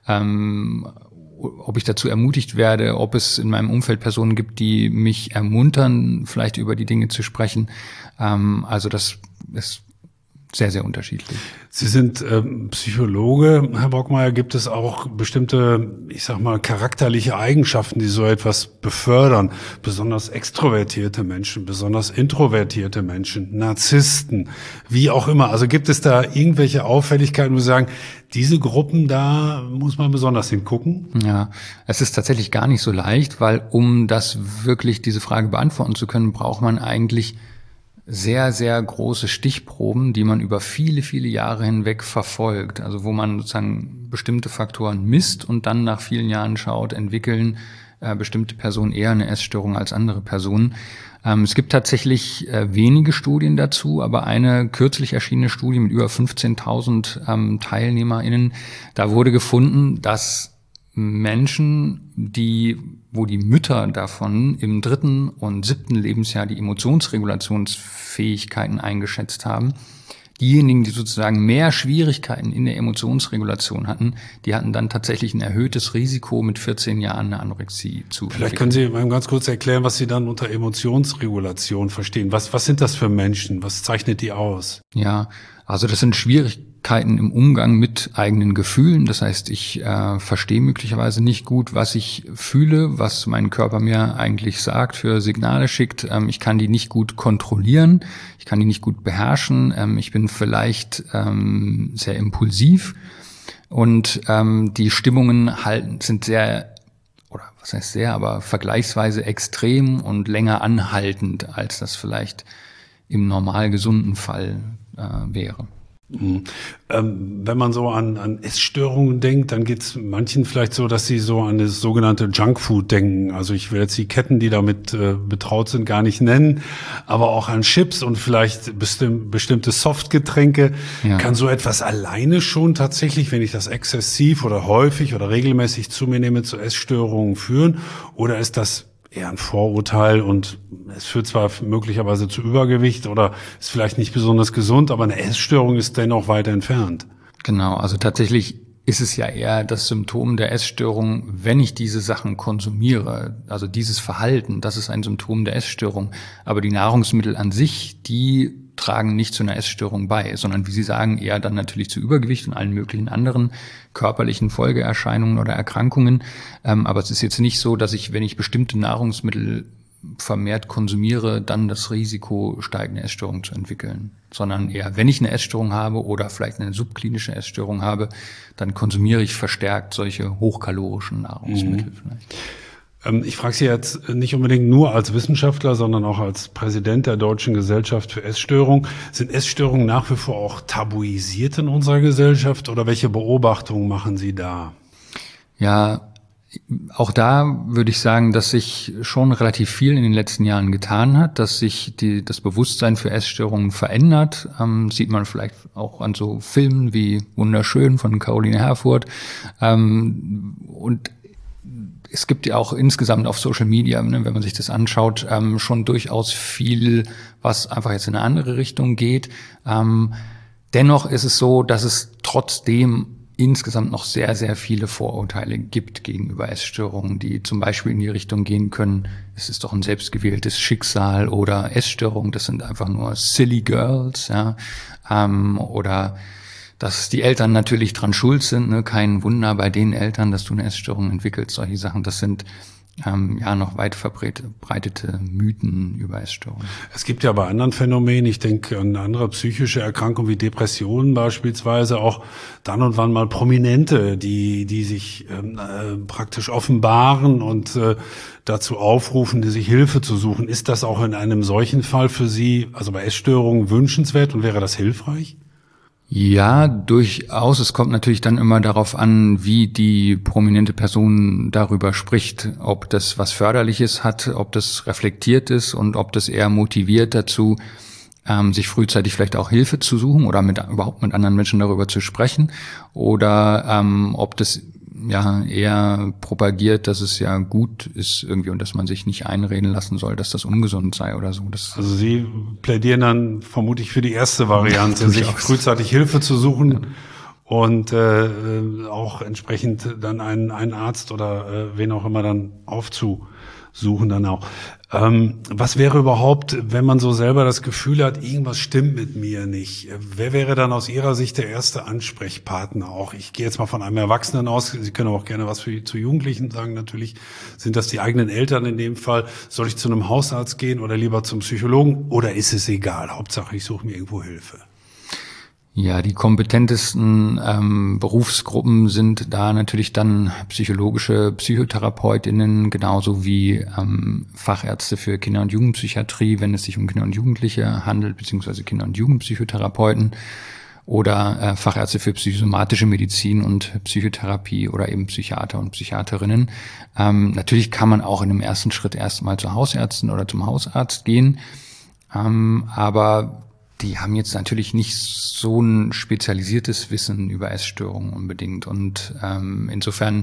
[SPEAKER 3] ähm, ob ich dazu ermutigt werde, ob es in meinem Umfeld Personen gibt, die mich ermuntern, vielleicht über die Dinge zu sprechen. Ähm, also das ist sehr, sehr unterschiedlich.
[SPEAKER 2] Sie sind ähm, Psychologe, Herr Brockmeier. Gibt es auch bestimmte, ich sag mal, charakterliche Eigenschaften, die so etwas befördern? Besonders extrovertierte Menschen, besonders introvertierte Menschen, Narzissten, wie auch immer. Also gibt es da irgendwelche Auffälligkeiten, wo Sie sagen, diese Gruppen, da muss man besonders hingucken?
[SPEAKER 3] Ja, es ist tatsächlich gar nicht so leicht, weil um das wirklich, diese Frage beantworten zu können, braucht man eigentlich sehr, sehr große Stichproben, die man über viele, viele Jahre hinweg verfolgt. Also wo man sozusagen bestimmte Faktoren misst und dann nach vielen Jahren schaut, entwickeln äh, bestimmte Personen eher eine Essstörung als andere Personen. Ähm, es gibt tatsächlich äh, wenige Studien dazu, aber eine kürzlich erschienene Studie mit über fünfzehntausend ähm, TeilnehmerInnen, da wurde gefunden, dass Menschen, die, wo die Mütter davon im dritten und siebten Lebensjahr die Emotionsregulationsfähigkeiten eingeschätzt haben, diejenigen, die sozusagen mehr Schwierigkeiten in der Emotionsregulation hatten, die hatten dann tatsächlich ein erhöhtes Risiko, mit vierzehn Jahren eine Anorexie zu entwickeln.
[SPEAKER 2] Vielleicht können Sie mal ganz kurz erklären, was Sie dann unter Emotionsregulation verstehen. Was, was sind das für Menschen? Was zeichnet die aus?
[SPEAKER 3] Ja, also das sind Schwierigkeiten im Umgang mit eigenen Gefühlen. Das heißt, ich äh, verstehe möglicherweise nicht gut, was ich fühle, was mein Körper mir eigentlich sagt, für Signale schickt. Ähm, ich kann die nicht gut kontrollieren, ich kann die nicht gut beherrschen. Ähm, ich bin vielleicht ähm, sehr impulsiv und ähm, die Stimmungen halten sind sehr, oder was heißt sehr, aber vergleichsweise extrem und länger anhaltend, als das vielleicht im normal gesunden Fall äh, wäre.
[SPEAKER 2] Mhm. Ähm, wenn man so an, an Essstörungen denkt, dann geht es manchen vielleicht so, dass sie so an das sogenannte Junkfood denken. Also ich will jetzt die Ketten, die damit äh, betraut sind, gar nicht nennen, aber auch an Chips und vielleicht bestimm, bestimmte Softgetränke. Ja. Kann so etwas alleine schon tatsächlich, wenn ich das exzessiv oder häufig oder regelmäßig zu mir nehme, zu Essstörungen führen? Oder ist das eher ein Vorurteil und es führt zwar möglicherweise zu Übergewicht oder ist vielleicht nicht besonders gesund, aber eine Essstörung ist dennoch weit entfernt?
[SPEAKER 3] Genau, also tatsächlich ist es ja eher das Symptom der Essstörung, wenn ich diese Sachen konsumiere. Also dieses Verhalten, das ist ein Symptom der Essstörung. Aber die Nahrungsmittel an sich, die tragen nicht zu einer Essstörung bei, sondern wie Sie sagen, eher dann natürlich zu Übergewicht und allen möglichen anderen körperlichen Folgeerscheinungen oder Erkrankungen. Ähm, aber es ist jetzt nicht so, dass ich, wenn ich bestimmte Nahrungsmittel vermehrt konsumiere, dann das Risiko steigt, eine Essstörung zu entwickeln, sondern eher, wenn ich eine Essstörung habe oder vielleicht eine subklinische Essstörung habe, dann konsumiere ich verstärkt solche hochkalorischen Nahrungsmittel mhm. vielleicht.
[SPEAKER 2] Ich frage Sie jetzt nicht unbedingt nur als Wissenschaftler, sondern auch als Präsident der Deutschen Gesellschaft für Essstörung. Sind Essstörungen nach wie vor auch tabuisiert in unserer Gesellschaft oder welche Beobachtungen machen Sie da?
[SPEAKER 3] Ja, auch da würde ich sagen, dass sich schon relativ viel in den letzten Jahren getan hat, dass sich die, das Bewusstsein für Essstörungen verändert. Ähm, sieht man vielleicht auch an so Filmen wie Wunderschön von Caroline Herfurth. Ähm, und es gibt ja auch insgesamt auf Social Media, ne, wenn man sich das anschaut, ähm, schon durchaus viel, was einfach jetzt in eine andere Richtung geht. Ähm, dennoch ist es so, dass es trotzdem insgesamt noch sehr, sehr viele Vorurteile gibt gegenüber Essstörungen, die zum Beispiel in die Richtung gehen können, es ist doch ein selbstgewähltes Schicksal oder Essstörung, das sind einfach nur silly girls, ja, ähm, oder dass die Eltern natürlich dran schuld sind, ne? Kein Wunder bei den Eltern, dass du eine Essstörung entwickelst. Solche Sachen, das sind ähm, ja noch weit verbreitete Mythen über Essstörungen.
[SPEAKER 2] Es gibt ja bei anderen Phänomenen, ich denke an andere psychische Erkrankungen wie Depressionen beispielsweise, auch dann und wann mal Prominente, die die sich ähm, äh, praktisch offenbaren und äh, dazu aufrufen, sich Hilfe zu suchen. Ist das auch in einem solchen Fall für Sie, also bei Essstörungen, wünschenswert und wäre das hilfreich?
[SPEAKER 3] Ja, durchaus. Es kommt natürlich dann immer darauf an, wie die prominente Person darüber spricht, ob das was Förderliches hat, ob das reflektiert ist und ob das eher motiviert dazu, ähm, sich frühzeitig vielleicht auch Hilfe zu suchen oder mit, überhaupt mit anderen Menschen darüber zu sprechen, oder ähm, ob das ja eher propagiert, dass es ja gut ist irgendwie und dass man sich nicht einreden lassen soll, dass das ungesund sei oder so. Das
[SPEAKER 2] also Sie plädieren dann vermutlich für die erste Variante, sich frühzeitig Hilfe zu suchen ja. und äh, auch entsprechend dann einen, einen Arzt oder äh, wen auch immer dann aufzusuchen dann auch. Ähm, was wäre überhaupt, wenn man so selber das Gefühl hat, irgendwas stimmt mit mir nicht? Wer wäre dann aus Ihrer Sicht der erste Ansprechpartner auch? Ich gehe jetzt mal von einem Erwachsenen aus. Sie können auch gerne was für, zu Jugendlichen sagen natürlich. Sind das die eigenen Eltern in dem Fall? Soll ich zu einem Hausarzt gehen oder lieber zum Psychologen? Oder ist es egal? Hauptsache, ich suche mir irgendwo Hilfe.
[SPEAKER 3] Ja, die kompetentesten ähm, Berufsgruppen sind da natürlich dann psychologische PsychotherapeutInnen, genauso wie ähm, Fachärzte für Kinder- und Jugendpsychiatrie, wenn es sich um Kinder und Jugendliche handelt, beziehungsweise Kinder- und Jugendpsychotherapeuten, oder äh, Fachärzte für psychosomatische Medizin und Psychotherapie oder eben Psychiater und Psychiaterinnen. Ähm, natürlich kann man auch in einem ersten Schritt erstmal zu Hausärzten oder zum Hausarzt gehen, ähm, aber die haben jetzt natürlich nicht so ein spezialisiertes Wissen über Essstörungen unbedingt. Und ähm, insofern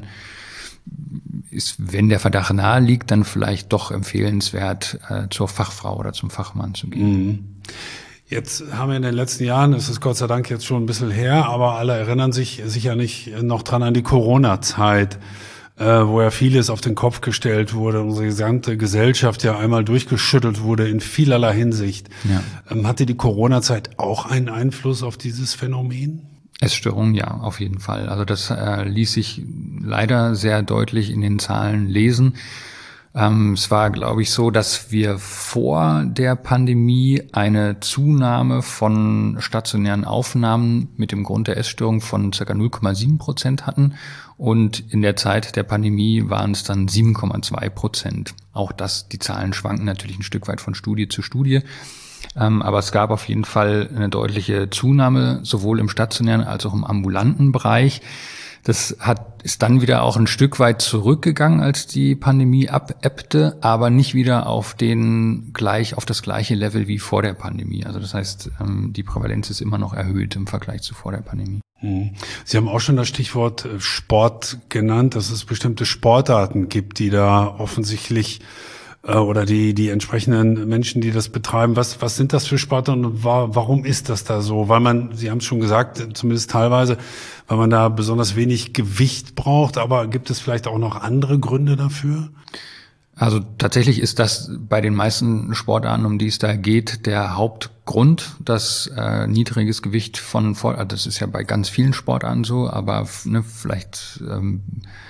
[SPEAKER 3] ist, wenn der Verdacht nahe liegt, dann vielleicht doch empfehlenswert, äh, zur Fachfrau oder zum Fachmann zu gehen.
[SPEAKER 2] Mhm. Jetzt haben wir in den letzten Jahren, es ist Gott sei Dank jetzt schon ein bisschen her, aber alle erinnern sich sicher nicht noch dran an die Corona-Zeit, äh, wo ja vieles auf den Kopf gestellt wurde, unsere gesamte Gesellschaft ja einmal durchgeschüttelt wurde in vielerlei Hinsicht. Ja. Ähm, hatte die Corona-Zeit auch einen Einfluss auf dieses Phänomen?
[SPEAKER 3] Essstörungen, ja, auf jeden Fall. Also das äh, ließ sich leider sehr deutlich in den Zahlen lesen. Ähm, es war, glaube ich, so, dass wir vor der Pandemie eine Zunahme von stationären Aufnahmen mit dem Grund der Essstörung von ca. null Komma sieben Prozent hatten. Und in der Zeit der Pandemie waren es dann sieben Komma zwei Prozent. Auch das, die Zahlen schwanken natürlich ein Stück weit von Studie zu Studie. Ähm, aber es gab auf jeden Fall eine deutliche Zunahme, sowohl im stationären als auch im ambulanten Bereich. Das hat, ist dann wieder auch ein Stück weit zurückgegangen, als die Pandemie abebbte, aber nicht wieder auf den gleich, auf das gleiche Level wie vor der Pandemie. Also das heißt, die Prävalenz ist immer noch erhöht im Vergleich zu vor der Pandemie.
[SPEAKER 2] Sie haben auch schon das Stichwort Sport genannt, dass es bestimmte Sportarten gibt, die da offensichtlich oder die die entsprechenden Menschen, die das betreiben. Was was sind das für Sportarten und wa- warum ist das da so? Weil man, Sie haben es schon gesagt, zumindest teilweise, weil man da besonders wenig Gewicht braucht. Aber gibt es vielleicht auch noch andere Gründe dafür?
[SPEAKER 3] Also tatsächlich ist das bei den meisten Sportarten, um die es da geht, der Hauptgrund, dass äh, niedriges Gewicht von, also das ist ja bei ganz vielen Sportarten so, aber ne, vielleicht ähm,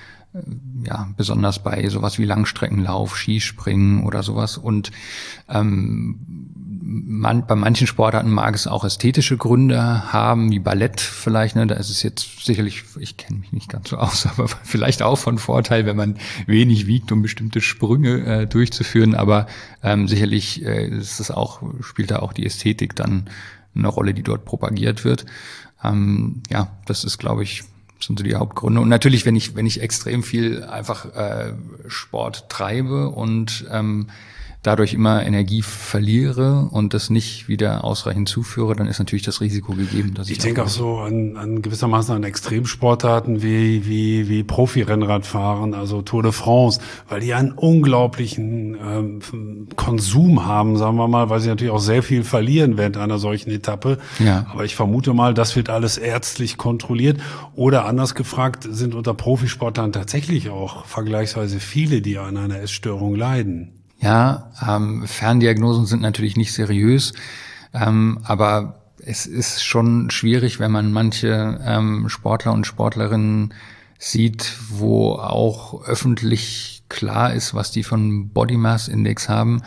[SPEAKER 3] ja, besonders bei sowas wie Langstreckenlauf, Skispringen oder sowas. Und ähm, man, bei manchen Sportarten mag es auch ästhetische Gründe haben, wie Ballett vielleicht. Ne, da ist es jetzt sicherlich, ich kenne mich nicht ganz so aus, aber vielleicht auch von Vorteil, wenn man wenig wiegt, um bestimmte Sprünge äh, durchzuführen. Aber ähm, sicherlich äh, ist es auch, spielt da auch die Ästhetik dann eine Rolle, die dort propagiert wird. Ähm, ja, das ist, glaube ich, das sind so die Hauptgründe. Und natürlich, wenn ich wenn ich extrem viel einfach äh, Sport treibe und ähm, dadurch immer Energie verliere und das nicht wieder ausreichend zuführe, dann ist natürlich das Risiko gegeben, dass ich...
[SPEAKER 2] Ich denke auch so an, an gewissermaßen an Extremsportarten wie wie wie Profi-Rennradfahren, also Tour de France, weil die einen unglaublichen ähm, Konsum haben, sagen wir mal, weil sie natürlich auch sehr viel verlieren während einer solchen Etappe. Ja. Aber ich vermute mal, das wird alles ärztlich kontrolliert. Oder anders gefragt, sind unter Profisportlern tatsächlich auch vergleichsweise viele, die an einer Essstörung leiden?
[SPEAKER 3] Ja, ähm, Ferndiagnosen sind natürlich nicht seriös, ähm, aber es ist schon schwierig, wenn man manche ähm, Sportler und Sportlerinnen sieht, wo auch öffentlich klar ist, was die von Body Mass Index haben.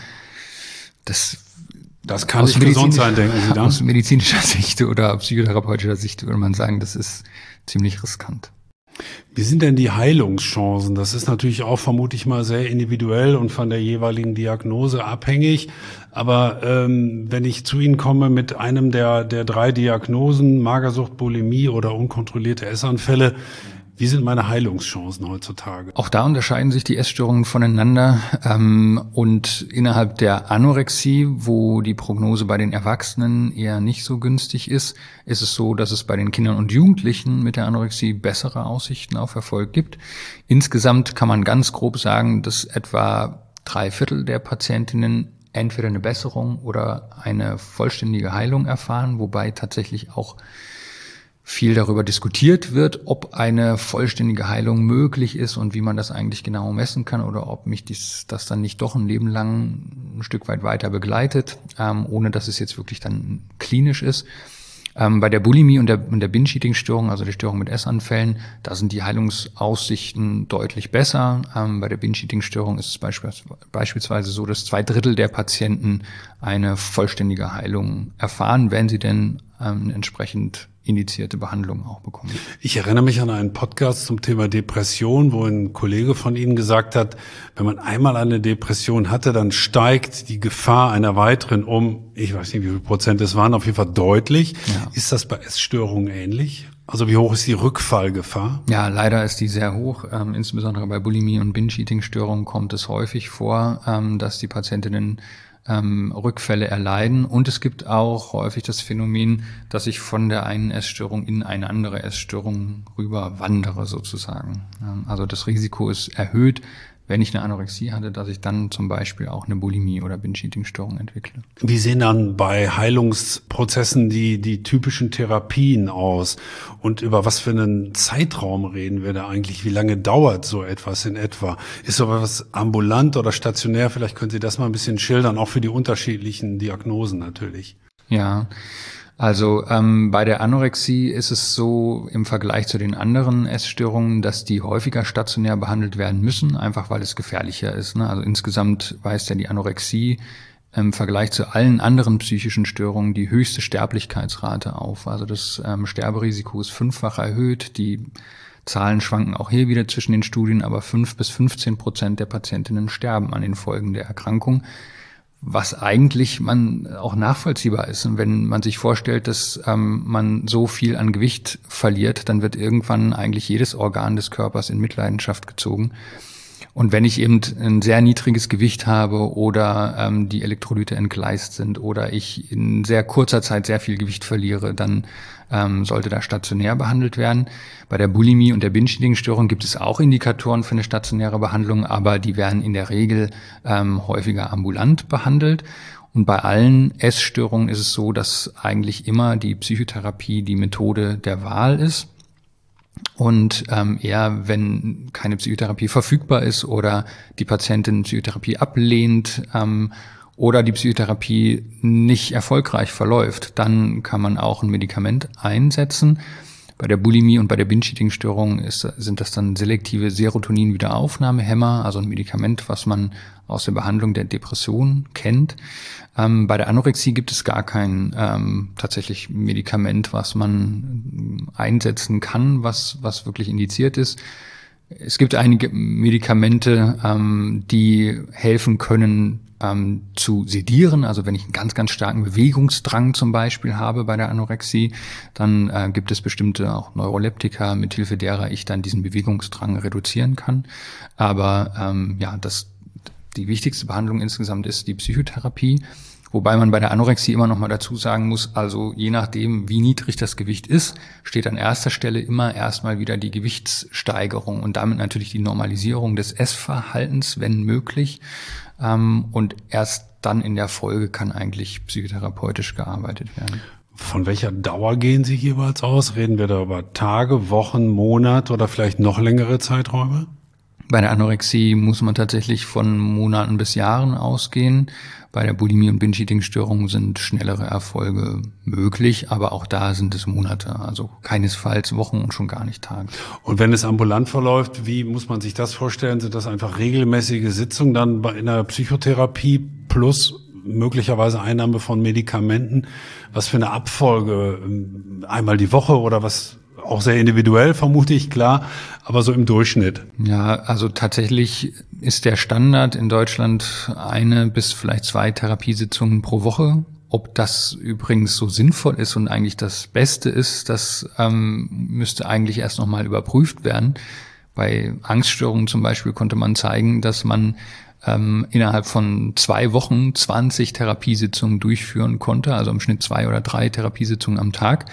[SPEAKER 3] Das
[SPEAKER 2] Das kann nicht gesund sein, denken Sie dann?
[SPEAKER 3] Aus medizinischer Sicht oder psychotherapeutischer Sicht würde man sagen, das ist ziemlich riskant.
[SPEAKER 2] Wie sind denn die Heilungschancen? Das ist natürlich auch vermutlich mal sehr individuell und von der jeweiligen Diagnose abhängig. Aber ähm, wenn ich zu Ihnen komme mit einem der der drei Diagnosen, Magersucht, Bulimie oder unkontrollierte Essanfälle, wie sind meine Heilungschancen heutzutage?
[SPEAKER 3] Auch da unterscheiden sich die Essstörungen voneinander. Ähm, und innerhalb der Anorexie, wo die Prognose bei den Erwachsenen eher nicht so günstig ist, ist es so, dass es bei den Kindern und Jugendlichen mit der Anorexie bessere Aussichten auf Erfolg gibt. Insgesamt kann man ganz grob sagen, dass etwa drei Viertel der Patientinnen entweder eine Besserung oder eine vollständige Heilung erfahren, wobei tatsächlich auch viel darüber diskutiert wird, ob eine vollständige Heilung möglich ist und wie man das eigentlich genau messen kann oder ob mich dies, das dann nicht doch ein Leben lang ein Stück weit weiter begleitet, ähm, ohne dass es jetzt wirklich dann klinisch ist. Ähm, bei der Bulimie und der, und der Binge-Eating-Störung, also der Störung mit Essanfällen, da sind die Heilungsaussichten deutlich besser. Ähm, bei der Binge-Eating-Störung ist es beispielsweise, beispielsweise so, dass zwei Drittel der Patienten eine vollständige Heilung erfahren, wenn sie denn ähm, entsprechend indizierte Behandlung auch bekommen.
[SPEAKER 2] Ich erinnere mich an einen Podcast zum Thema Depression, wo ein Kollege von Ihnen gesagt hat, wenn man einmal eine Depression hatte, dann steigt die Gefahr einer weiteren um, ich weiß nicht, wie viel Prozent es waren, auf jeden Fall deutlich. Ja. Ist das bei Essstörungen ähnlich? Also wie hoch ist die Rückfallgefahr?
[SPEAKER 3] Ja, leider ist die sehr hoch. Ähm, insbesondere bei Bulimie und Binge-Eating-Störungen kommt es häufig vor, ähm, dass die Patientinnen Ähm, Rückfälle erleiden. Und es gibt auch häufig das Phänomen, dass ich von der einen Essstörung in eine andere Essstörung rüber wandere sozusagen. Ähm, also das Risiko ist erhöht, wenn ich eine Anorexie hatte, dass ich dann zum Beispiel auch eine Bulimie oder Binge-Eating-Störung entwickle.
[SPEAKER 2] Wie sehen dann bei Heilungsprozessen die, die typischen Therapien aus? Und über was für einen Zeitraum reden wir da eigentlich? Wie lange dauert so etwas in etwa? Ist so etwas ambulant oder stationär? Vielleicht können Sie das mal ein bisschen schildern, auch für die unterschiedlichen Diagnosen natürlich.
[SPEAKER 3] Ja, also ähm, bei der Anorexie ist es so im Vergleich zu den anderen Essstörungen, dass die häufiger stationär behandelt werden müssen, einfach weil es gefährlicher ist. Ne? Also insgesamt weist ja die Anorexie im Vergleich zu allen anderen psychischen Störungen die höchste Sterblichkeitsrate auf. Also das ähm, Sterberisiko ist fünffach erhöht. Die Zahlen schwanken auch hier wieder zwischen den Studien, aber fünf bis fünfzehn Prozent der Patientinnen sterben an den Folgen der Erkrankung. Was eigentlich man auch nachvollziehbar ist. Und wenn man sich vorstellt, dass ähm, man so viel an Gewicht verliert, dann wird irgendwann eigentlich jedes Organ des Körpers in Mitleidenschaft gezogen. Und wenn ich eben ein sehr niedriges Gewicht habe oder ähm, die Elektrolyte entgleist sind oder ich in sehr kurzer Zeit sehr viel Gewicht verliere, dann ähm, sollte da stationär behandelt werden. Bei der Bulimie und der Binge-Eating-Störung gibt es auch Indikatoren für eine stationäre Behandlung, aber die werden in der Regel ähm, häufiger ambulant behandelt. Und bei allen Essstörungen ist es so, dass eigentlich immer die Psychotherapie die Methode der Wahl ist. Und ähm, eher, wenn keine Psychotherapie verfügbar ist oder die Patientin Psychotherapie ablehnt ähm, oder die Psychotherapie nicht erfolgreich verläuft, dann kann man auch ein Medikament einsetzen. Bei der Bulimie und bei der Binge-Eating-Störung ist, sind das dann selektive Serotonin-Wiederaufnahmehämmer, also ein Medikament, was man aus der Behandlung der Depression kennt. Ähm, bei der Anorexie gibt es gar kein ähm, tatsächlich Medikament, was man einsetzen kann, was was wirklich indiziert ist. Es gibt einige Medikamente, ähm, die helfen können, ähm, zu sedieren. Also wenn ich einen ganz, ganz starken Bewegungsdrang zum Beispiel habe bei der Anorexie, dann äh, gibt es bestimmte auch Neuroleptika, mithilfe derer ich dann diesen Bewegungsdrang reduzieren kann. Aber ähm, ja, das die wichtigste Behandlung insgesamt ist die Psychotherapie. Wobei man bei der Anorexie immer noch mal dazu sagen muss, also je nachdem, wie niedrig das Gewicht ist, steht an erster Stelle immer erstmal wieder die Gewichtssteigerung und damit natürlich die Normalisierung des Essverhaltens, wenn möglich. Und erst dann in der Folge kann eigentlich psychotherapeutisch gearbeitet werden.
[SPEAKER 2] Von welcher Dauer gehen Sie jeweils aus? Reden wir da über Tage, Wochen, Monate oder vielleicht noch längere Zeiträume?
[SPEAKER 3] Bei der Anorexie muss man tatsächlich von Monaten bis Jahren ausgehen. Bei der Bulimie und Binge-Eating-Störung sind schnellere Erfolge möglich, aber auch da sind es Monate, also keinesfalls Wochen und schon gar nicht Tage.
[SPEAKER 2] Und wenn es ambulant verläuft, wie muss man sich das vorstellen? Sind das einfach regelmäßige Sitzungen dann in der Psychotherapie plus möglicherweise Einnahme von Medikamenten? Was für eine Abfolge? Einmal die Woche oder was? Auch sehr individuell, vermute ich, klar, aber so im Durchschnitt.
[SPEAKER 3] Ja, also tatsächlich ist der Standard in Deutschland eine bis vielleicht zwei Therapiesitzungen pro Woche. Ob das übrigens so sinnvoll ist und eigentlich das Beste ist, das ähm, müsste eigentlich erst nochmal überprüft werden. Bei Angststörungen zum Beispiel konnte man zeigen, dass man ähm, innerhalb von zwei Wochen zwanzig Therapiesitzungen durchführen konnte, also im Schnitt zwei oder drei Therapiesitzungen am Tag.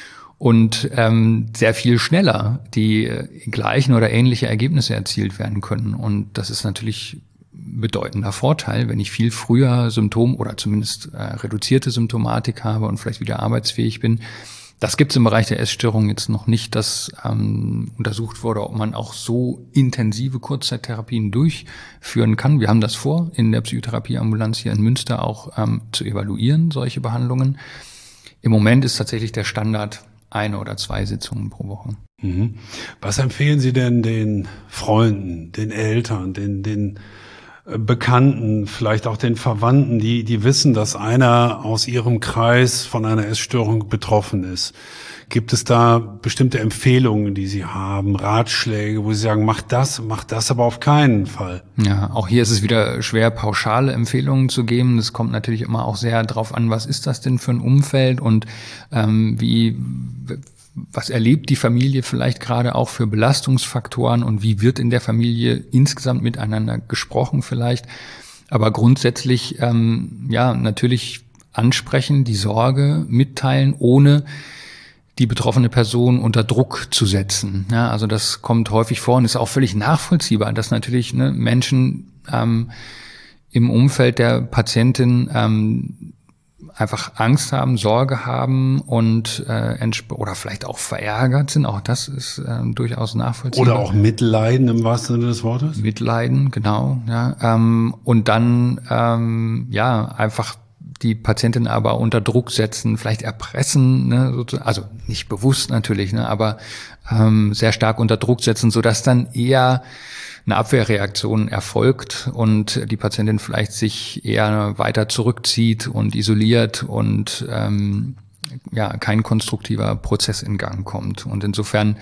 [SPEAKER 3] Und ähm, sehr viel schneller die äh, gleichen oder ähnliche Ergebnisse erzielt werden können. Und das ist natürlich ein bedeutender Vorteil, wenn ich viel früher Symptom oder zumindest äh, reduzierte Symptomatik habe und vielleicht wieder arbeitsfähig bin. Das gibt es im Bereich der Essstörung jetzt noch nicht, dass ähm, untersucht wurde, ob man auch so intensive Kurzzeittherapien durchführen kann. Wir haben das vor, in der Psychotherapieambulanz hier in Münster auch ähm, zu evaluieren, solche Behandlungen. Im Moment ist tatsächlich der Standard eine oder zwei Sitzungen pro Woche.
[SPEAKER 2] Mhm. Was empfehlen Sie denn den Freunden, den Eltern, den, den Bekannten, vielleicht auch den Verwandten, die, die wissen, dass einer aus ihrem Kreis von einer Essstörung betroffen ist? Gibt es da bestimmte Empfehlungen, die Sie haben, Ratschläge, wo Sie sagen, mach das, mach das aber auf keinen Fall?
[SPEAKER 3] Ja, auch hier ist es wieder schwer, pauschale Empfehlungen zu geben. Das kommt natürlich immer auch sehr drauf an, was ist das denn für ein Umfeld und ähm, wie, was erlebt die Familie vielleicht gerade auch für Belastungsfaktoren und wie wird in der Familie insgesamt miteinander gesprochen vielleicht. Aber grundsätzlich, ähm, ja, natürlich ansprechen, die Sorge mitteilen, ohne die betroffene Person unter Druck zu setzen. Ja, also das kommt häufig vor und ist auch völlig nachvollziehbar, dass natürlich ne, Menschen ähm, im Umfeld der Patientin ähm, einfach Angst haben, Sorge haben und äh, entsp- oder vielleicht auch verärgert sind. Auch das ist äh, durchaus nachvollziehbar.
[SPEAKER 2] Oder auch Mitleiden im wahrsten Sinne des Wortes.
[SPEAKER 3] Mitleiden, genau. Ja, ähm, und dann ähm, ja einfach die Patientin aber unter Druck setzen, vielleicht erpressen, ne, sozusagen, also nicht bewusst natürlich, ne, aber ähm, sehr stark unter Druck setzen, sodass dann eher eine Abwehrreaktion erfolgt und die Patientin vielleicht sich eher weiter zurückzieht und isoliert und ähm, ja kein konstruktiver Prozess in Gang kommt. Und insofern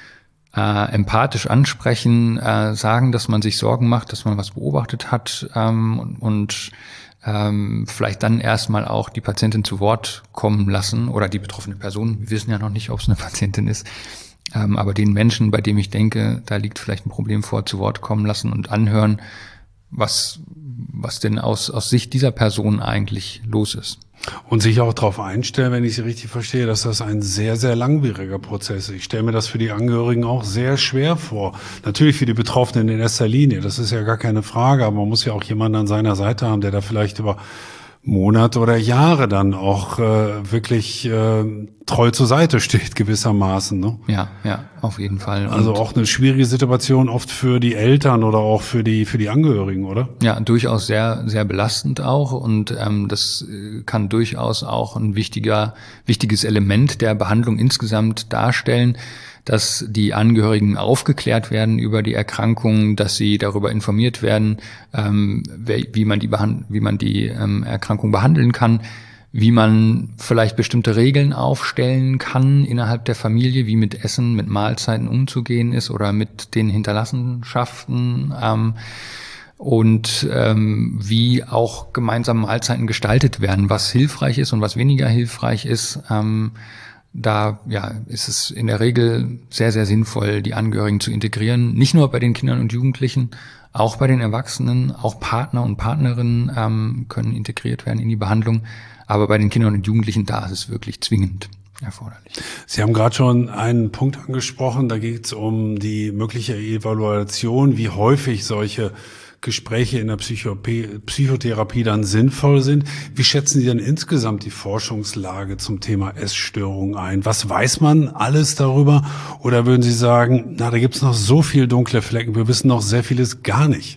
[SPEAKER 3] äh, empathisch ansprechen, äh, sagen, dass man sich Sorgen macht, dass man was beobachtet hat ähm, und, und ähm, vielleicht dann erstmal auch die Patientin zu Wort kommen lassen oder die betroffene Person. Wir wissen ja noch nicht, ob es eine Patientin ist. Ähm, aber den Menschen, bei dem ich denke, da liegt vielleicht ein Problem vor, zu Wort kommen lassen und anhören, was, was denn aus, aus Sicht dieser Person eigentlich los ist.
[SPEAKER 2] Und sich auch darauf einstellen, wenn ich Sie richtig verstehe, dass das ein sehr, sehr langwieriger Prozess ist. Ich stelle mir das für die Angehörigen auch sehr schwer vor. Natürlich für die Betroffenen in erster Linie, das ist ja gar keine Frage, aber man muss ja auch jemanden an seiner Seite haben, der da vielleicht über Monate oder Jahre dann auch äh, wirklich äh, treu zur Seite steht gewissermaßen. Ne?
[SPEAKER 3] Ja, ja, auf jeden Fall. Und
[SPEAKER 2] also auch eine schwierige Situation oft für die Eltern oder auch für die für die Angehörigen, oder?
[SPEAKER 3] Ja, durchaus sehr sehr belastend auch und ähm, das kann durchaus auch ein wichtiger wichtiges Element der Behandlung insgesamt darstellen, dass die Angehörigen aufgeklärt werden über die Erkrankung, dass sie darüber informiert werden, ähm, wie man die Behand- wie man die ähm, Erkrankung behandeln kann, wie man vielleicht bestimmte Regeln aufstellen kann innerhalb der Familie, wie mit Essen, mit Mahlzeiten umzugehen ist oder mit den Hinterlassenschaften ähm, und ähm, wie auch gemeinsam Mahlzeiten gestaltet werden, was hilfreich ist und was weniger hilfreich ist. Ähm, Da ja, ist es in der Regel sehr, sehr sinnvoll, die Angehörigen zu integrieren. Nicht nur bei den Kindern und Jugendlichen, auch bei den Erwachsenen. Auch Partner und Partnerinnen ähm, können integriert werden in die Behandlung. Aber bei den Kindern und Jugendlichen, da ist es wirklich zwingend erforderlich.
[SPEAKER 2] Sie haben gerade schon einen Punkt angesprochen. Da geht es um die mögliche Evaluation, wie häufig solche Gespräche in der Psychopä- Psychotherapie dann sinnvoll sind. Wie schätzen Sie denn insgesamt die Forschungslage zum Thema Essstörung ein? Was weiß man alles darüber? Oder würden Sie sagen, na, da gibt's noch so viel dunkle Flecken, wir wissen noch sehr vieles gar nicht?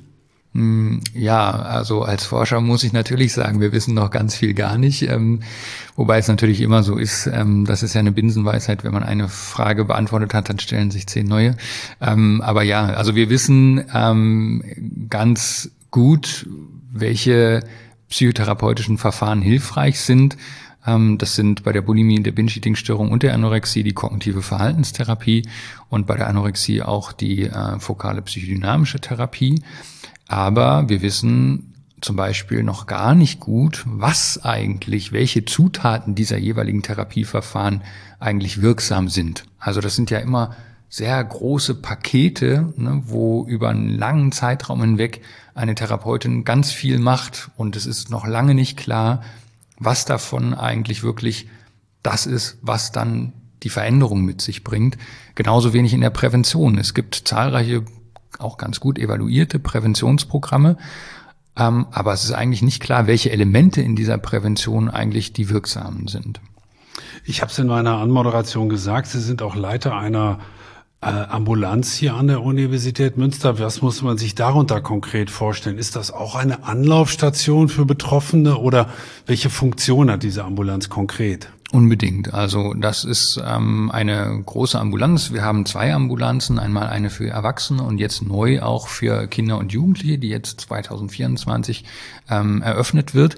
[SPEAKER 3] Ja, also als Forscher muss ich natürlich sagen, wir wissen noch ganz viel gar nicht, ähm, wobei es natürlich immer so ist, ähm, das ist ja eine Binsenweisheit, wenn man eine Frage beantwortet hat, dann stellen sich zehn neue. Ähm, aber ja, also wir wissen ähm, ganz gut, welche psychotherapeutischen Verfahren hilfreich sind. Ähm, das sind bei der Bulimie, der Binge-Eating-Störung und der Anorexie die kognitive Verhaltenstherapie und bei der Anorexie auch die äh, fokale psychodynamische Therapie. Aber wir wissen zum Beispiel noch gar nicht gut, was eigentlich, welche Zutaten dieser jeweiligen Therapieverfahren eigentlich wirksam sind. Also das sind ja immer sehr große Pakete, ne, wo über einen langen Zeitraum hinweg eine Therapeutin ganz viel macht. Und es ist noch lange nicht klar, was davon eigentlich wirklich das ist, was dann die Veränderung mit sich bringt. Genauso wenig in der Prävention. Es gibt zahlreiche auch ganz gut evaluierte Präventionsprogramme. Ähm, aber es ist eigentlich nicht klar, welche Elemente in dieser Prävention eigentlich die wirksamen sind.
[SPEAKER 2] Ich habe es in meiner Anmoderation gesagt, Sie sind auch Leiter einer äh, Ambulanz hier an der Universität Münster. Was muss man sich darunter konkret vorstellen? Ist das auch eine Anlaufstation für Betroffene oder welche Funktion hat diese Ambulanz konkret?
[SPEAKER 3] Unbedingt. Also das ist ähm, eine große Ambulanz. Wir haben zwei Ambulanzen, einmal eine für Erwachsene und jetzt neu auch für Kinder und Jugendliche, die jetzt zwanzig vierundzwanzig ähm, eröffnet wird.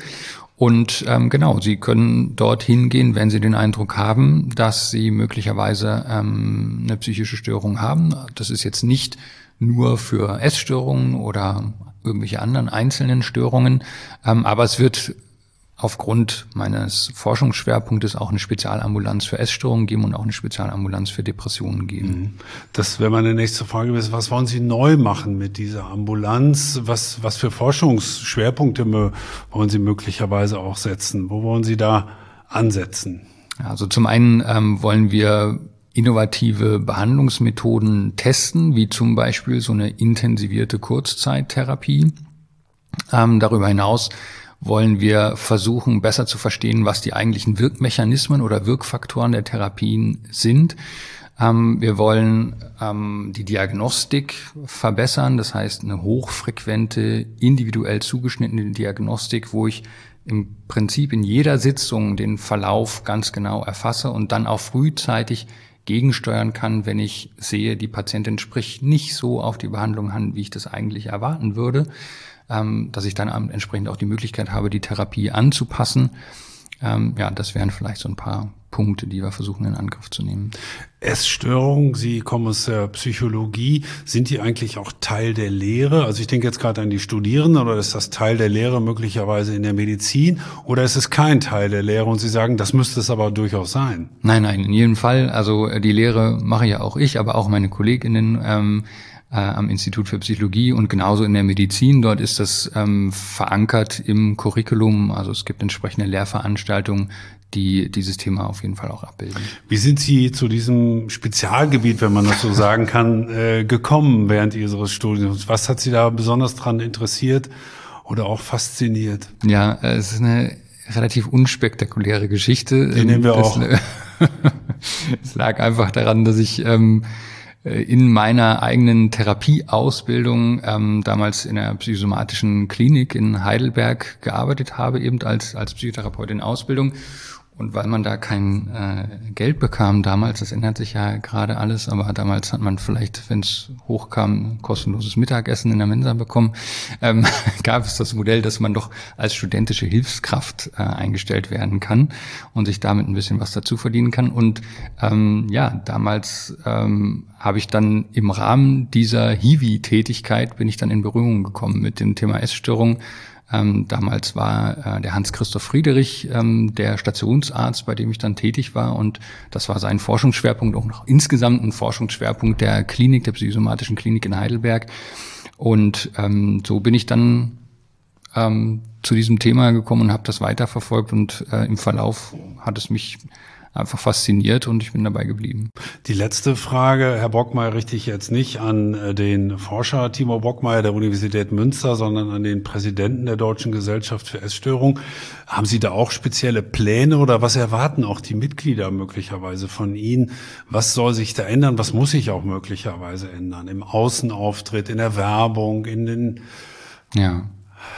[SPEAKER 3] Und ähm, genau, Sie können dorthin gehen, wenn Sie den Eindruck haben, dass Sie möglicherweise ähm, eine psychische Störung haben. Das ist jetzt nicht nur für Essstörungen oder irgendwelche anderen einzelnen Störungen, ähm, aber es wird aufgrund meines Forschungsschwerpunktes auch eine Spezialambulanz für Essstörungen geben und auch eine Spezialambulanz für Depressionen geben.
[SPEAKER 2] Das wäre meine nächste Frage gewesen. Was wollen Sie neu machen mit dieser Ambulanz? Was, was für Forschungsschwerpunkte wollen Sie möglicherweise auch setzen? Wo wollen Sie da ansetzen?
[SPEAKER 3] Also zum einen ähm, wollen wir innovative Behandlungsmethoden testen, wie zum Beispiel so eine intensivierte Kurzzeittherapie. Ähm, darüber hinaus wollen wir versuchen, besser zu verstehen, was die eigentlichen Wirkmechanismen oder Wirkfaktoren der Therapien sind. Ähm, wir wollen ähm, die Diagnostik verbessern, das heißt eine hochfrequente, individuell zugeschnittene Diagnostik, wo ich im Prinzip in jeder Sitzung den Verlauf ganz genau erfasse und dann auch frühzeitig gegensteuern kann, wenn ich sehe, die Patientin spricht nicht so auf die Behandlung an, wie ich das eigentlich erwarten würde, ähm, dass ich dann entsprechend auch die Möglichkeit habe, die Therapie anzupassen. Ähm, ja, das wären vielleicht so ein paar Punkte, die wir versuchen in Angriff zu nehmen.
[SPEAKER 2] Essstörungen, Sie kommen aus der Psychologie, sind die eigentlich auch Teil der Lehre? Also ich denke jetzt gerade an die Studierenden, oder ist das Teil der Lehre möglicherweise in der Medizin, oder ist es kein Teil der Lehre und Sie sagen, das müsste es aber durchaus sein?
[SPEAKER 3] Nein, nein, in jedem Fall. Also die Lehre mache ja auch ich, aber auch meine KollegInnen ähm, äh, am Institut für Psychologie und genauso in der Medizin. Dort ist das ähm, verankert im Curriculum. Also es gibt entsprechende Lehrveranstaltungen, die dieses Thema auf jeden Fall auch abbilden.
[SPEAKER 2] Wie sind Sie zu diesem Spezialgebiet, wenn man das so sagen kann, äh, gekommen während Ihres Studiums? Was hat Sie da besonders dran interessiert oder auch fasziniert?
[SPEAKER 3] Ja, es ist eine relativ unspektakuläre Geschichte.
[SPEAKER 2] Die nehmen wir
[SPEAKER 3] das,
[SPEAKER 2] auch.
[SPEAKER 3] Es lag einfach daran, dass ich ähm, in meiner eigenen Therapieausbildung ähm, damals in der psychosomatischen Klinik in Heidelberg gearbeitet habe, eben als als Psychotherapeut in Ausbildung. Und weil man da kein äh, Geld bekam damals, das ändert sich ja gerade alles, aber damals hat man vielleicht, wenn es hochkam, kostenloses Mittagessen in der Mensa bekommen, ähm, gab es das Modell, dass man doch als studentische Hilfskraft äh, eingestellt werden kann und sich damit ein bisschen was dazu verdienen kann. Und ähm, ja, damals ähm, habe ich dann im Rahmen dieser Hiwi-Tätigkeit bin ich dann in Berührung gekommen mit dem Thema Essstörung. Ähm, damals war äh, der Hans-Christoph Friedrich ähm, der Stationsarzt, bei dem ich dann tätig war, und das war sein Forschungsschwerpunkt, auch noch insgesamt ein Forschungsschwerpunkt der Klinik, der psychosomatischen Klinik in Heidelberg. Und ähm, so bin ich dann ähm, zu diesem Thema gekommen und habe das weiterverfolgt, und äh, im Verlauf hat es mich einfach fasziniert und ich bin dabei geblieben.
[SPEAKER 2] Die letzte Frage, Herr Brockmeier, richte ich jetzt nicht an den Forscher Timo Brockmeier der Universität Münster, sondern an den Präsidenten der Deutschen Gesellschaft für Essstörung. Haben Sie da auch spezielle Pläne oder was erwarten auch die Mitglieder möglicherweise von Ihnen? Was soll sich da ändern? Was muss sich auch möglicherweise ändern? Im Außenauftritt, in der Werbung, in den...
[SPEAKER 3] Ja.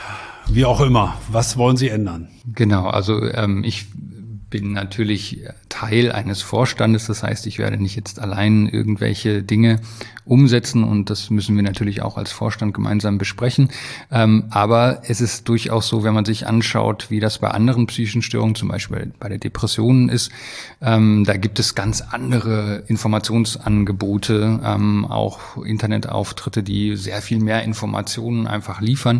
[SPEAKER 2] Wie auch immer. Was wollen Sie ändern?
[SPEAKER 3] Genau, also ähm, ich bin natürlich Teil eines Vorstandes, das heißt, ich werde nicht jetzt allein irgendwelche Dinge umsetzen, und das müssen wir natürlich auch als Vorstand gemeinsam besprechen. Ähm, aber es ist durchaus so, wenn man sich anschaut, wie das bei anderen psychischen Störungen, zum Beispiel bei der Depression ist, ähm, da gibt es ganz andere Informationsangebote, ähm, auch Internetauftritte, die sehr viel mehr Informationen einfach liefern.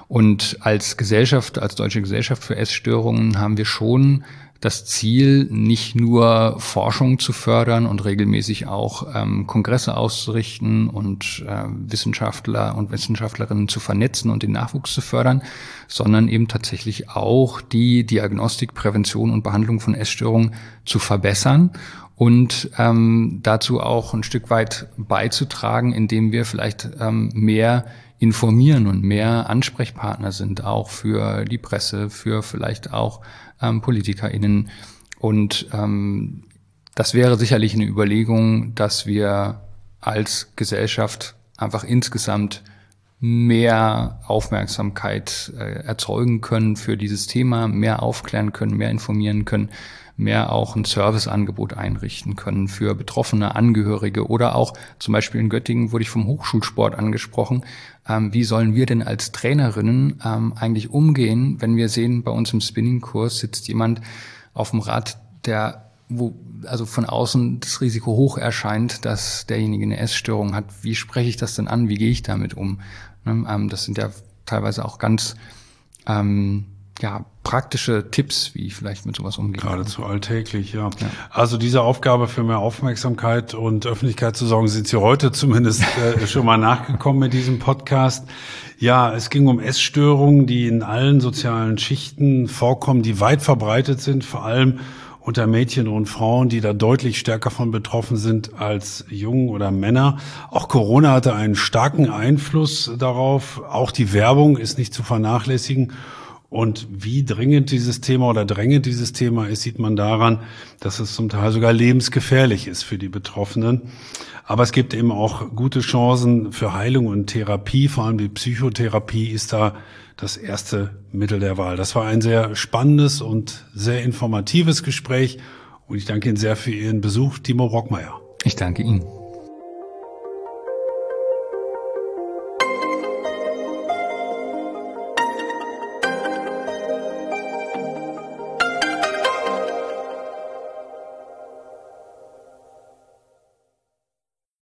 [SPEAKER 3] Und als Gesellschaft, als Deutsche Gesellschaft für Essstörungen haben wir schon das Ziel, nicht nur Forschung zu fördern und regelmäßig auch ähm, Kongresse auszurichten und äh, Wissenschaftler und Wissenschaftlerinnen zu vernetzen und den Nachwuchs zu fördern, sondern eben tatsächlich auch die Diagnostik, Prävention und Behandlung von Essstörungen zu verbessern und ähm, dazu auch ein Stück weit beizutragen, indem wir vielleicht ähm, mehr informieren und mehr Ansprechpartner sind, auch für die Presse, für vielleicht auch ähm, PolitikerInnen. Und ähm, das wäre sicherlich eine Überlegung, dass wir als Gesellschaft einfach insgesamt mehr Aufmerksamkeit äh, erzeugen können für dieses Thema, mehr aufklären können, mehr informieren können, mehr auch ein Serviceangebot einrichten können für betroffene Angehörige. Oder auch zum Beispiel in Göttingen wurde ich vom Hochschulsport angesprochen. Ähm, wie sollen wir denn als Trainerinnen ähm, eigentlich umgehen, wenn wir sehen, bei uns im Spinning-Kurs sitzt jemand auf dem Rad, der wo also von außen das Risiko hoch erscheint, dass derjenige eine Essstörung hat. Wie spreche ich das denn an? Wie gehe ich damit um? Ne? Ähm, das sind ja teilweise auch ganz ähm, ja, praktische Tipps, wie ich vielleicht mit sowas umgehe.
[SPEAKER 2] Geradezu alltäglich, ja.
[SPEAKER 3] ja.
[SPEAKER 2] Also diese Aufgabe für mehr Aufmerksamkeit und Öffentlichkeit zu sorgen, sind Sie heute zumindest äh, schon mal nachgekommen mit diesem Podcast. Ja, es ging um Essstörungen, die in allen sozialen Schichten vorkommen, die weit verbreitet sind, vor allem unter Mädchen und Frauen, die da deutlich stärker von betroffen sind als Jungen oder Männer. Auch Corona hatte einen starken Einfluss darauf. Auch die Werbung ist nicht zu vernachlässigen. Und wie dringend dieses Thema oder drängend dieses Thema ist, sieht man daran, dass es zum Teil sogar lebensgefährlich ist für die Betroffenen. Aber es gibt eben auch gute Chancen für Heilung und Therapie. Vor allem die Psychotherapie ist da das erste Mittel der Wahl. Das war ein sehr spannendes und sehr informatives Gespräch. Und ich danke Ihnen sehr für Ihren Besuch, Timo Brockmeier.
[SPEAKER 3] Ich danke Ihnen.